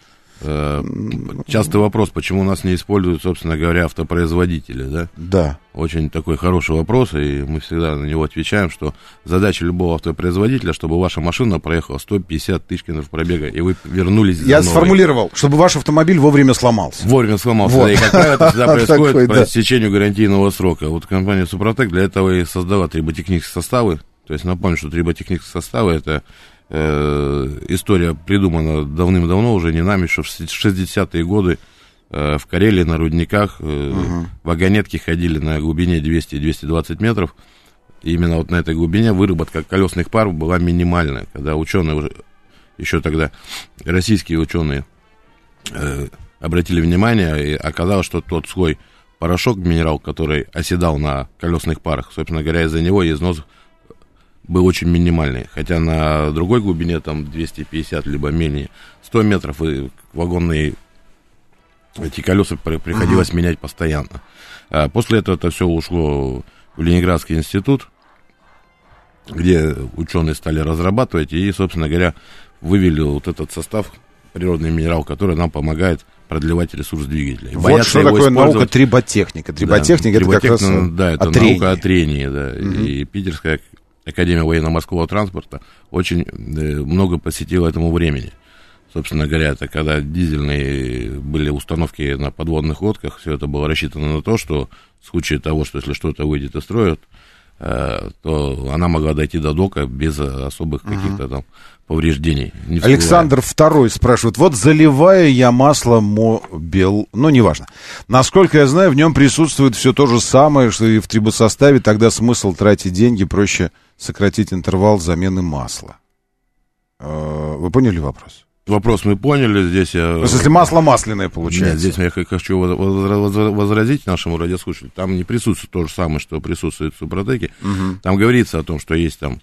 Частый вопрос, почему нас не используют, собственно говоря, автопроизводители, да? Да. Очень такой хороший вопрос, и мы всегда на него отвечаем, что задача любого автопроизводителя, чтобы ваша машина проехала 150 тысяч километров пробега, и вы вернулись за Я сформулировал, чтобы ваш автомобиль вовремя сломался. Вовремя сломался, вот. Да, и как правило это всегда происходит по истечению гарантийного срока. Вот компания Супротек для этого и создала триботехнические составы. То есть напомню, что триботехнические составы это история придумана давным-давно, уже не нами, что в 60-е годы в Карелии на рудниках вагонетки ходили на глубине 200-220 метров. И именно вот на этой глубине выработка колесных пар была минимальная. Когда ученые, уже еще тогда российские ученые обратили внимание, и оказалось, что тот слой порошок, минерал, который оседал на колесных парах, собственно говоря, из-за него износ был очень минимальный, хотя на другой глубине, там 250, либо менее 100 метров, и вагонные эти колеса приходилось менять постоянно. После этого это все ушло в Ленинградский институт, где ученые стали разрабатывать, и, собственно говоря, вывели вот этот состав, природный минерал, который нам помогает продлевать ресурс двигателя. Вот что такое наука триботехника. Триботехника, это как раз да, это наука о трении, да, и Питерская Академия военно-морского транспорта очень много посвятила этому времени. Собственно говоря, это когда дизельные были установки на подводных лодках, все это было рассчитано на то, что в случае того, что если что-то выйдет из строя, то она могла дойти до дока без особых каких-то там повреждений. Александр II спрашивает, вот заливаю я масло Мобил, ну, неважно. Насколько я знаю, в нем присутствует все то же самое, что и в трибосоставе, тогда смысл тратить деньги, проще сократить интервал замены масла. Вы поняли вопрос? Вопрос мы поняли, здесь я... Если масло масляное получается. Нет, здесь я хочу возразить нашему радиослушателю. Там не присутствует то же самое, что присутствует в Супротеке. Там говорится о том, что есть там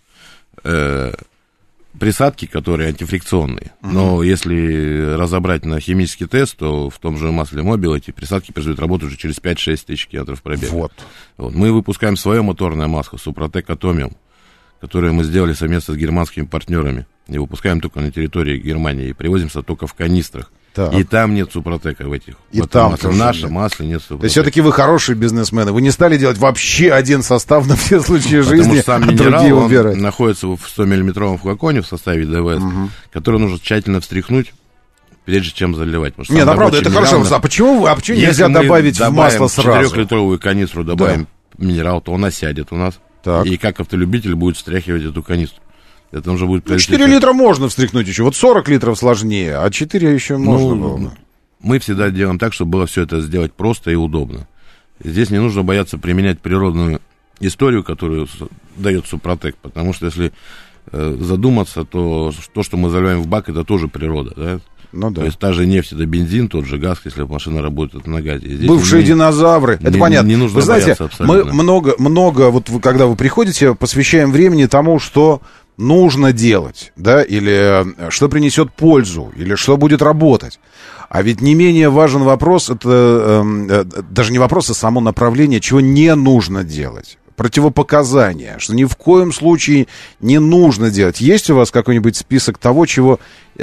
присадки, которые антифрикционные. Но если разобрать на химический тест, то в том же масле Мобил эти присадки производят работу уже через 5-6 тысяч километров пробега. Вот. Мы выпускаем свое моторное масло Супротек Атомиум, которое мы сделали совместно с германскими партнерами. И выпускаем только на территории Германии. И привозимся только в канистрах. Так. И там нет Супротека в этих. И в там масле. В нашем масле нет Супротека. То есть все-таки вы хорошие бизнесмены. Вы не стали делать вообще один состав на все случаи жизни, потому что сам минерал, он находится в 100-миллиметровом флаконе в составе ДВС, который нужно тщательно встряхнуть, прежде чем заливать. Нет, правда, это хорошо. А почему нельзя добавить в масло сразу? 4-литровую канистру добавим минерал, то он осядет у нас. Так. И как автолюбитель будет встряхивать эту канистру. Это уже будет 4 литра можно встряхнуть еще. Вот 40 литров сложнее, а 4 еще можно было. Мы всегда делаем так, чтобы было все это сделать просто и удобно. Здесь не нужно бояться применять природную историю, которую дает Супротек, потому что если задуматься, то что мы заливаем в бак, это тоже природа, да? Ну, да. То есть та же нефть, это бензин, тот же газ, если машина работает на газе. Здесь бывшие динозавры, это понятно. Не нужно. Вы знаете, мы много, вот когда вы приходите, посвящаем времени тому, что нужно делать, да, или что принесет пользу, или что будет работать. А ведь не менее важен вопрос, это даже не вопрос, а само направление, чего не нужно делать. Противопоказания, что ни в коем случае не нужно делать. Есть у вас какой-нибудь список того, что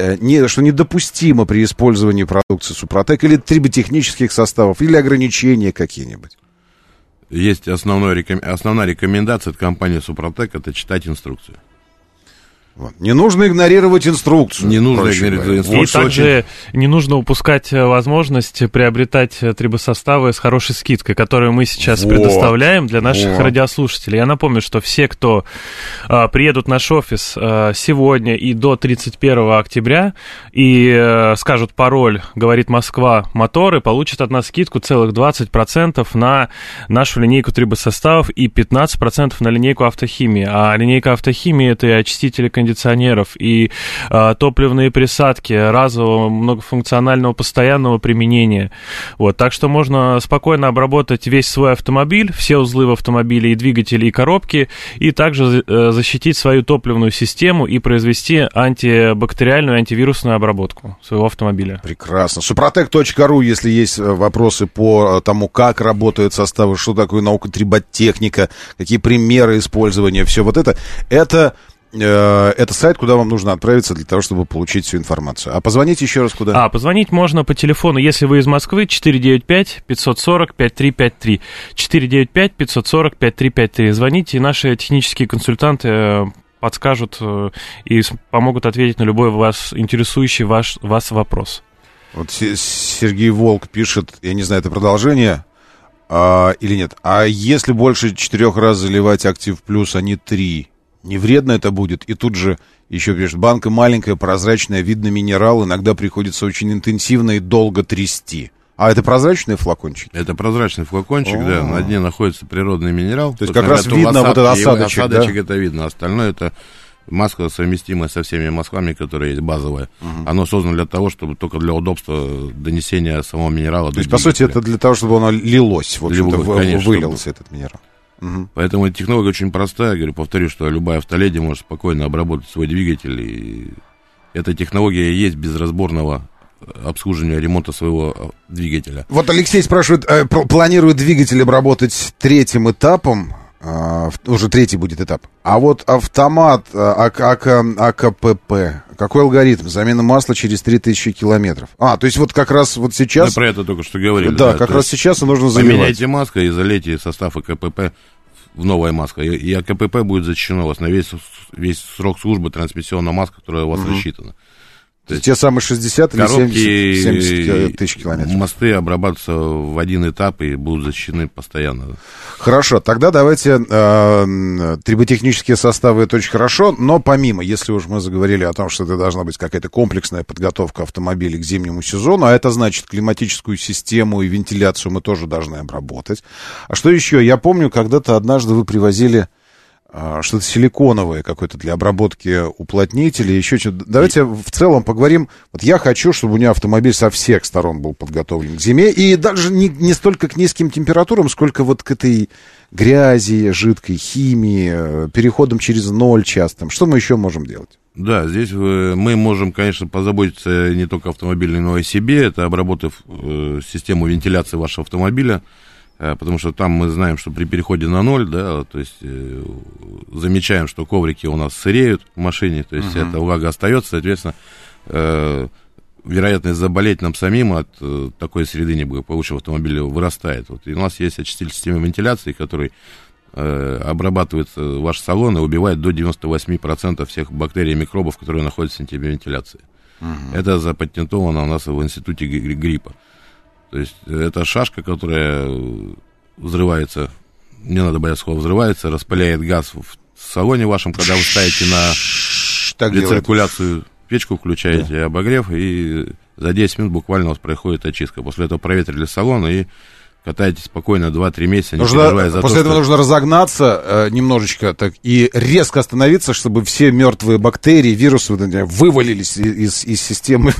недопустимо при использовании продукции Супротек, или триботехнических составов, или ограничения какие-нибудь? Есть основная рекомендация от компании Супротек, это читать инструкцию. Вот. Не нужно игнорировать инструкцию. Не нужно игнорировать инструкцию. И также не нужно упускать возможность приобретать трибосоставы с хорошей скидкой, которую мы сейчас предоставляем для наших радиослушателей. Я напомню, что все, кто приедут в наш офис сегодня и до 31 октября и скажут пароль «Говорит Москва моторы», получат от нас скидку целых 20% на нашу линейку трибосоставов и 15% на линейку автохимии. А линейка автохимии — это и очистители кондиционеров, и топливные присадки разового, многофункционального, постоянного применения. Вот, так что можно спокойно обработать весь свой автомобиль, все узлы в автомобиле, и двигатели, и коробки, и также защитить свою топливную систему и произвести антибактериальную, антивирусную обработку своего автомобиля. Прекрасно. Супротек.ру, если есть вопросы по тому, как работают составы, что такое наука триботехника, какие примеры использования, все вот это сайт, куда вам нужно отправиться для того, чтобы получить всю информацию. А позвонить еще раз куда? Позвонить можно по телефону, если вы из Москвы, 495-540-5353. 495-540-5353. Звоните, и наши технические консультанты подскажут и помогут ответить на любой вас интересующий вас вопрос. Вот Сергей Волк пишет, я не знаю, это продолжение или нет. А если больше 4 раз заливать Актив Плюс, а не 3? Не вредно это будет? И тут же еще пишет, банка маленькая, прозрачная, видно минерал, иногда приходится очень интенсивно и долго трясти. А это прозрачные флакончики? Это прозрачный флакончик, да, на дне находится природный минерал. То есть как раз видно вот этот осадочек, да? Осадочек это видно, остальное это маска, совместимая со всеми маслами, которые есть, базовая. Оно создано для того, чтобы только для удобства донесения самого минерала. То есть, по сути, это для того, чтобы оно лилось, в общем-то, вылился этот минерал. Поэтому эта технология очень простая. Я говорю, повторю, что любая автоледи может спокойно обработать свой двигатель. И эта технология есть без разборного обслуживания, ремонта своего двигателя. Вот Алексей спрашивает, планирует двигатель обработать 3-м этапом, уже 3-й будет этап. А вот автомат АКПП, какой алгоритм? Замена масла через 3000 километров. То есть вот как раз вот сейчас... Мы про это только что говорили. Да, как раз сейчас и нужно заливать. Поменяйте маску и залейте состав АКПП в новая маска. И АКПП будет защищено у вас на весь срок службы трансмиссионная маска, которая у вас рассчитана. То есть те самые 60 или 70 тысяч километров. Мосты обрабатываются в один этап и будут защищены постоянно. Хорошо, тогда давайте триботехнические составы, это очень хорошо, но помимо, если уж мы заговорили о том, что это должна быть какая-то комплексная подготовка автомобилей к зимнему сезону, а это значит климатическую систему и вентиляцию мы тоже должны обработать. А что еще? Я помню, когда-то однажды вы привозили что-то силиконовое какое-то для обработки уплотнителей, еще что-то. Давайте в целом поговорим. Вот я хочу, чтобы у меня автомобиль со всех сторон был подготовлен к зиме, и даже не столько к низким температурам, сколько вот к этой грязи, жидкой химии, переходом через ноль частым. Что мы еще можем делать? Да, здесь мы можем, конечно, позаботиться не только автомобильной, но и о себе. Это обработав систему вентиляции вашего автомобиля. Потому что там мы знаем, что при переходе на ноль, да, то есть замечаем, что коврики у нас сыреют в машине, то есть эта влага остается, соответственно, вероятность заболеть нам самим от такой среды неблагополучия в автомобиле вырастает. Вот, и у нас есть очиститель системы вентиляции, который обрабатывает ваш салон и убивает до 98% всех бактерий и микробов, которые находятся в системе вентиляции. Это запатентовано у нас в институте гриппа. То есть это шашка, которая взрывается, не надо бояться слова, взрывается, распыляет газ в салоне вашем, когда вы ставите на рециркуляцию печку, включаете обогрев, и за 10 минут буквально у вас происходит очистка. После этого проветрили салон и катаетесь спокойно 2-3 месяца, не переживая за после этого нужно разогнаться немножечко так, и резко остановиться, чтобы все мертвые бактерии, вирусы вывалились из системы,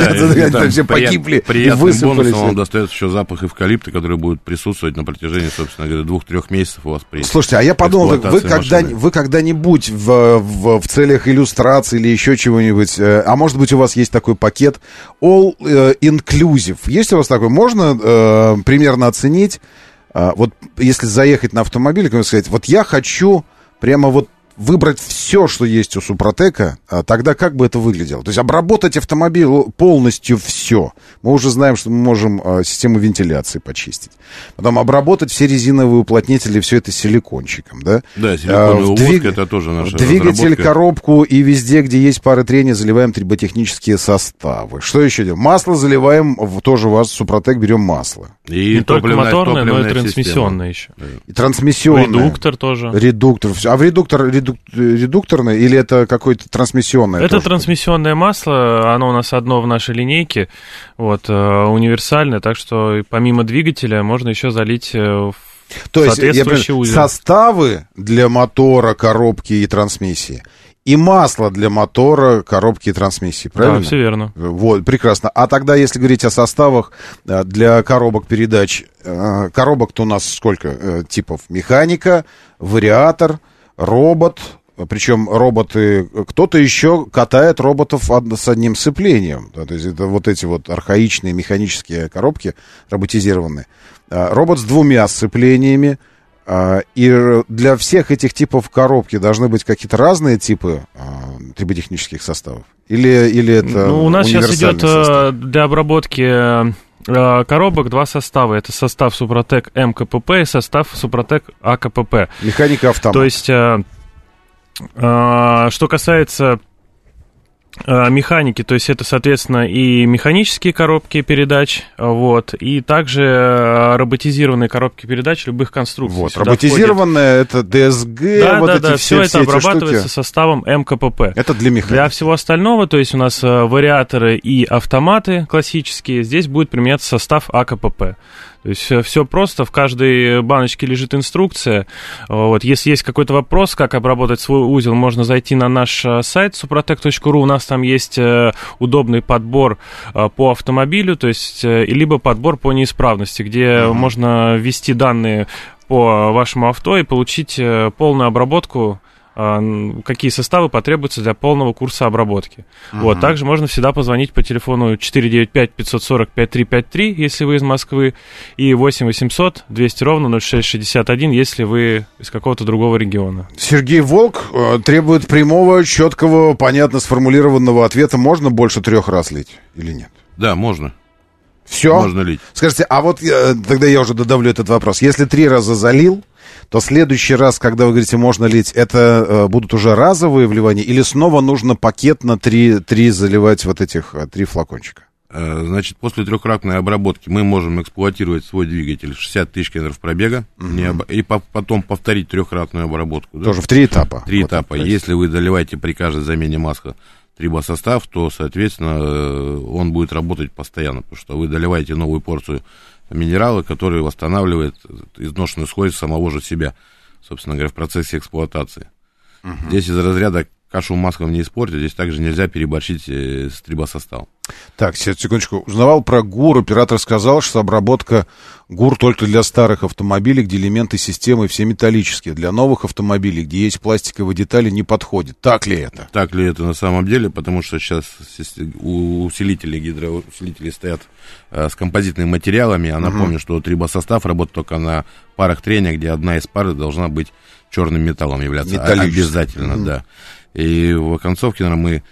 все погибли и высыпались. Бонусом вам достается еще запах эвкалипта, который будет присутствовать на протяжении, собственно говоря, 2-3 месяцев у вас при Слушайте, а я подумал, вы когда-нибудь в целях иллюстрации или еще чего-нибудь, а может быть у вас есть такой пакет All Inclusive, есть у вас такой? Можно примерно оценить, вот если заехать на автомобиль, как сказать, вот я хочу прямо вот выбрать все, что есть у Супротека, тогда как бы это выглядело? То есть обработать автомобиль полностью все. Мы уже знаем, что мы можем систему вентиляции почистить. Потом обработать все резиновые уплотнители, все это силикончиком, да? Да, силиконовая уводка, это тоже наша двигатель, разработка. Коробку и везде, где есть пары трения, заливаем триботехнические составы. Что еще делаем? Масло заливаем, тоже у вас Супротек берем масло. И не только моторное, но и трансмиссионное еще. И трансмиссионное. Редуктор тоже. Редуктор. А в редукторное или это какое-то трансмиссионное? Это трансмиссионное масло, оно у нас одно в нашей линейке, вот, универсальное, так что помимо двигателя можно еще залить соответствующий узел. Составы для мотора, коробки и трансмиссии и масло для мотора, коробки и трансмиссии, правильно? Да, все верно. Вот, прекрасно. А тогда, если говорить о составах для коробок передач, коробок-то у нас сколько типов? Механика, вариатор, робот, причем роботы, кто-то еще катает роботов с одним сцеплением, да, то есть это вот эти вот архаичные механические коробки, роботизированные. Робот с 2 сцеплениями, и для всех этих типов коробки должны быть какие-то разные типы триботехнических составов? Или это у нас сейчас идет состав? Для обработки коробок 2 состава. Это состав Супротек МКПП и состав Супротек АКПП. Механика автомат. То есть, что касается механики, то есть это, соответственно, и механические коробки передач, вот, и также роботизированные коробки передач любых конструкций. Вот, роботизированная, это ДСГ, да, вот да, эти да, все это обрабатывается штуки. составом МКПП. Это для механики. Для всего остального, то есть у нас вариаторы и автоматы классические, здесь будет применяться состав АКПП. То есть все просто, в каждой баночке лежит инструкция. Вот, если есть какой-то вопрос, как обработать свой узел, можно зайти на наш сайт suprotec.ru. У нас там есть удобный подбор по автомобилю, то есть либо подбор по неисправности, где можно ввести данные по вашему авто и получить полную обработку, какие составы потребуются для полного курса обработки. Вот, также можно всегда позвонить по телефону 495-540-5353, если вы из Москвы, и 8-800-200-06-61, если вы из какого-то другого региона. Сергей Волк требует прямого, четкого, понятно сформулированного ответа. Можно больше 3 раз лить или нет? Да, можно. Все? Можно лить. Скажите, а вот тогда я уже додавлю этот вопрос. Если 3 раза залил, то следующий раз, когда вы говорите, можно лить, это будут уже разовые вливания или снова нужно пакетно 3 заливать вот этих 3 флакончика? Значит, после 3-кратной обработки мы можем эксплуатировать свой двигатель 60 тысяч километров пробега и потом повторить 3-кратную обработку. Тоже в 3 этапа? 3 этапа. Если вы доливаете при каждой замене масла трибосостав, то, соответственно, он будет работать постоянно, потому что вы доливаете новую порцию минерала, который восстанавливает изношенную схожесть самого же себя, собственно говоря, в процессе эксплуатации. Здесь из разряда кашу маслом не испортить, здесь также нельзя переборщить с трибосоставом. Так, секундочку. Узнавал про ГУР. Оператор сказал, что обработка ГУР только для старых автомобилей, где элементы системы все металлические. Для новых автомобилей, где есть пластиковые детали, не подходит. Так ли это? Так ли это на самом деле? Потому что сейчас усилители, гидроусилители стоят с композитными материалами. А напомню, что трибосостав работает только на парах трения, где одна из пар должна быть черным металлом являться. Обязательно, да. И в оконцовке, наверное, мы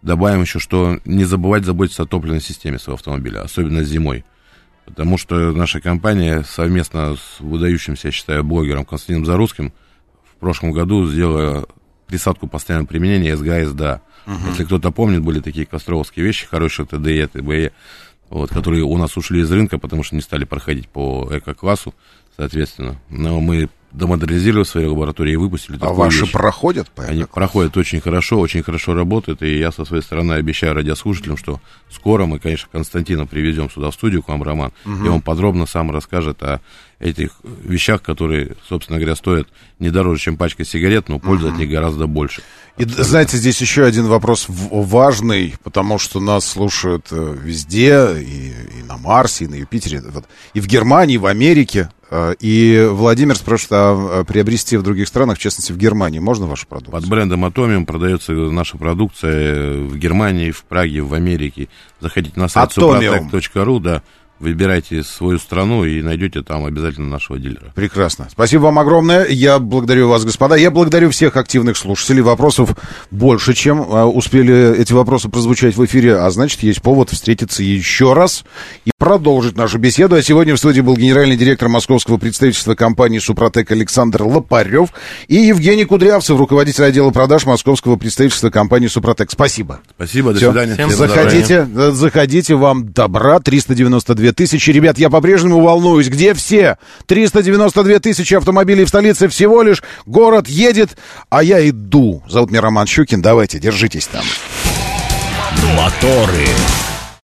добавим еще, что не забывать заботиться о топливной системе своего автомобиля, особенно зимой. Потому что наша компания совместно с выдающимся, я считаю, блогером Константином Зарусским в прошлом году сделала присадку постоянного применения СГА и СДА. Если кто-то помнит, были такие костровские вещи, хорошие ТДЕ, ТБЕ, вот, которые у нас ушли из рынка, потому что не стали проходить по эко-классу, соответственно. Но мы домодернизировали в своей лаборатории и выпустили такую ваши вещь. проходят? Они проходят очень хорошо работают, и я со своей стороны обещаю радиослушателям, что скоро мы, конечно, Константина привезем сюда в студию к вам, Роман, и он подробно сам расскажет о этих вещах, которые, собственно говоря, стоят не дороже, чем пачка сигарет, но пользы от них гораздо больше. И, знаете, здесь еще один вопрос важный, потому что нас слушают везде, и на Марсе, и на Юпитере, и в Германии, и в Америке. И Владимир спрашивает, а приобрести в других странах, в частности, в Германии, можно вашу продукцию? Под брендом Atomium продается наша продукция в Германии, в Праге, в Америке. Заходите на сайт suprotec.ru, да, выбирайте свою страну и найдете там обязательно нашего дилера. Прекрасно. Спасибо вам огромное. Я благодарю вас, господа. Я благодарю всех активных слушателей. Вопросов больше, чем успели эти вопросы прозвучать в эфире. А значит, есть повод встретиться еще раз и продолжить нашу беседу. А сегодня в студии был генеральный директор московского представительства компании «Супротек» Александр Лопарев и Евгений Кудрявцев, руководитель отдела продаж московского представительства компании «Супротек». Спасибо. Спасибо, до свидания. Всем заходите, вам добра. 392 тысячи. Ребят, я по-прежнему волнуюсь. Где все? 392 тысячи автомобилей в столице всего лишь. Город едет, а я иду. Зовут меня Роман Щукин. Давайте, держитесь там. Моторы.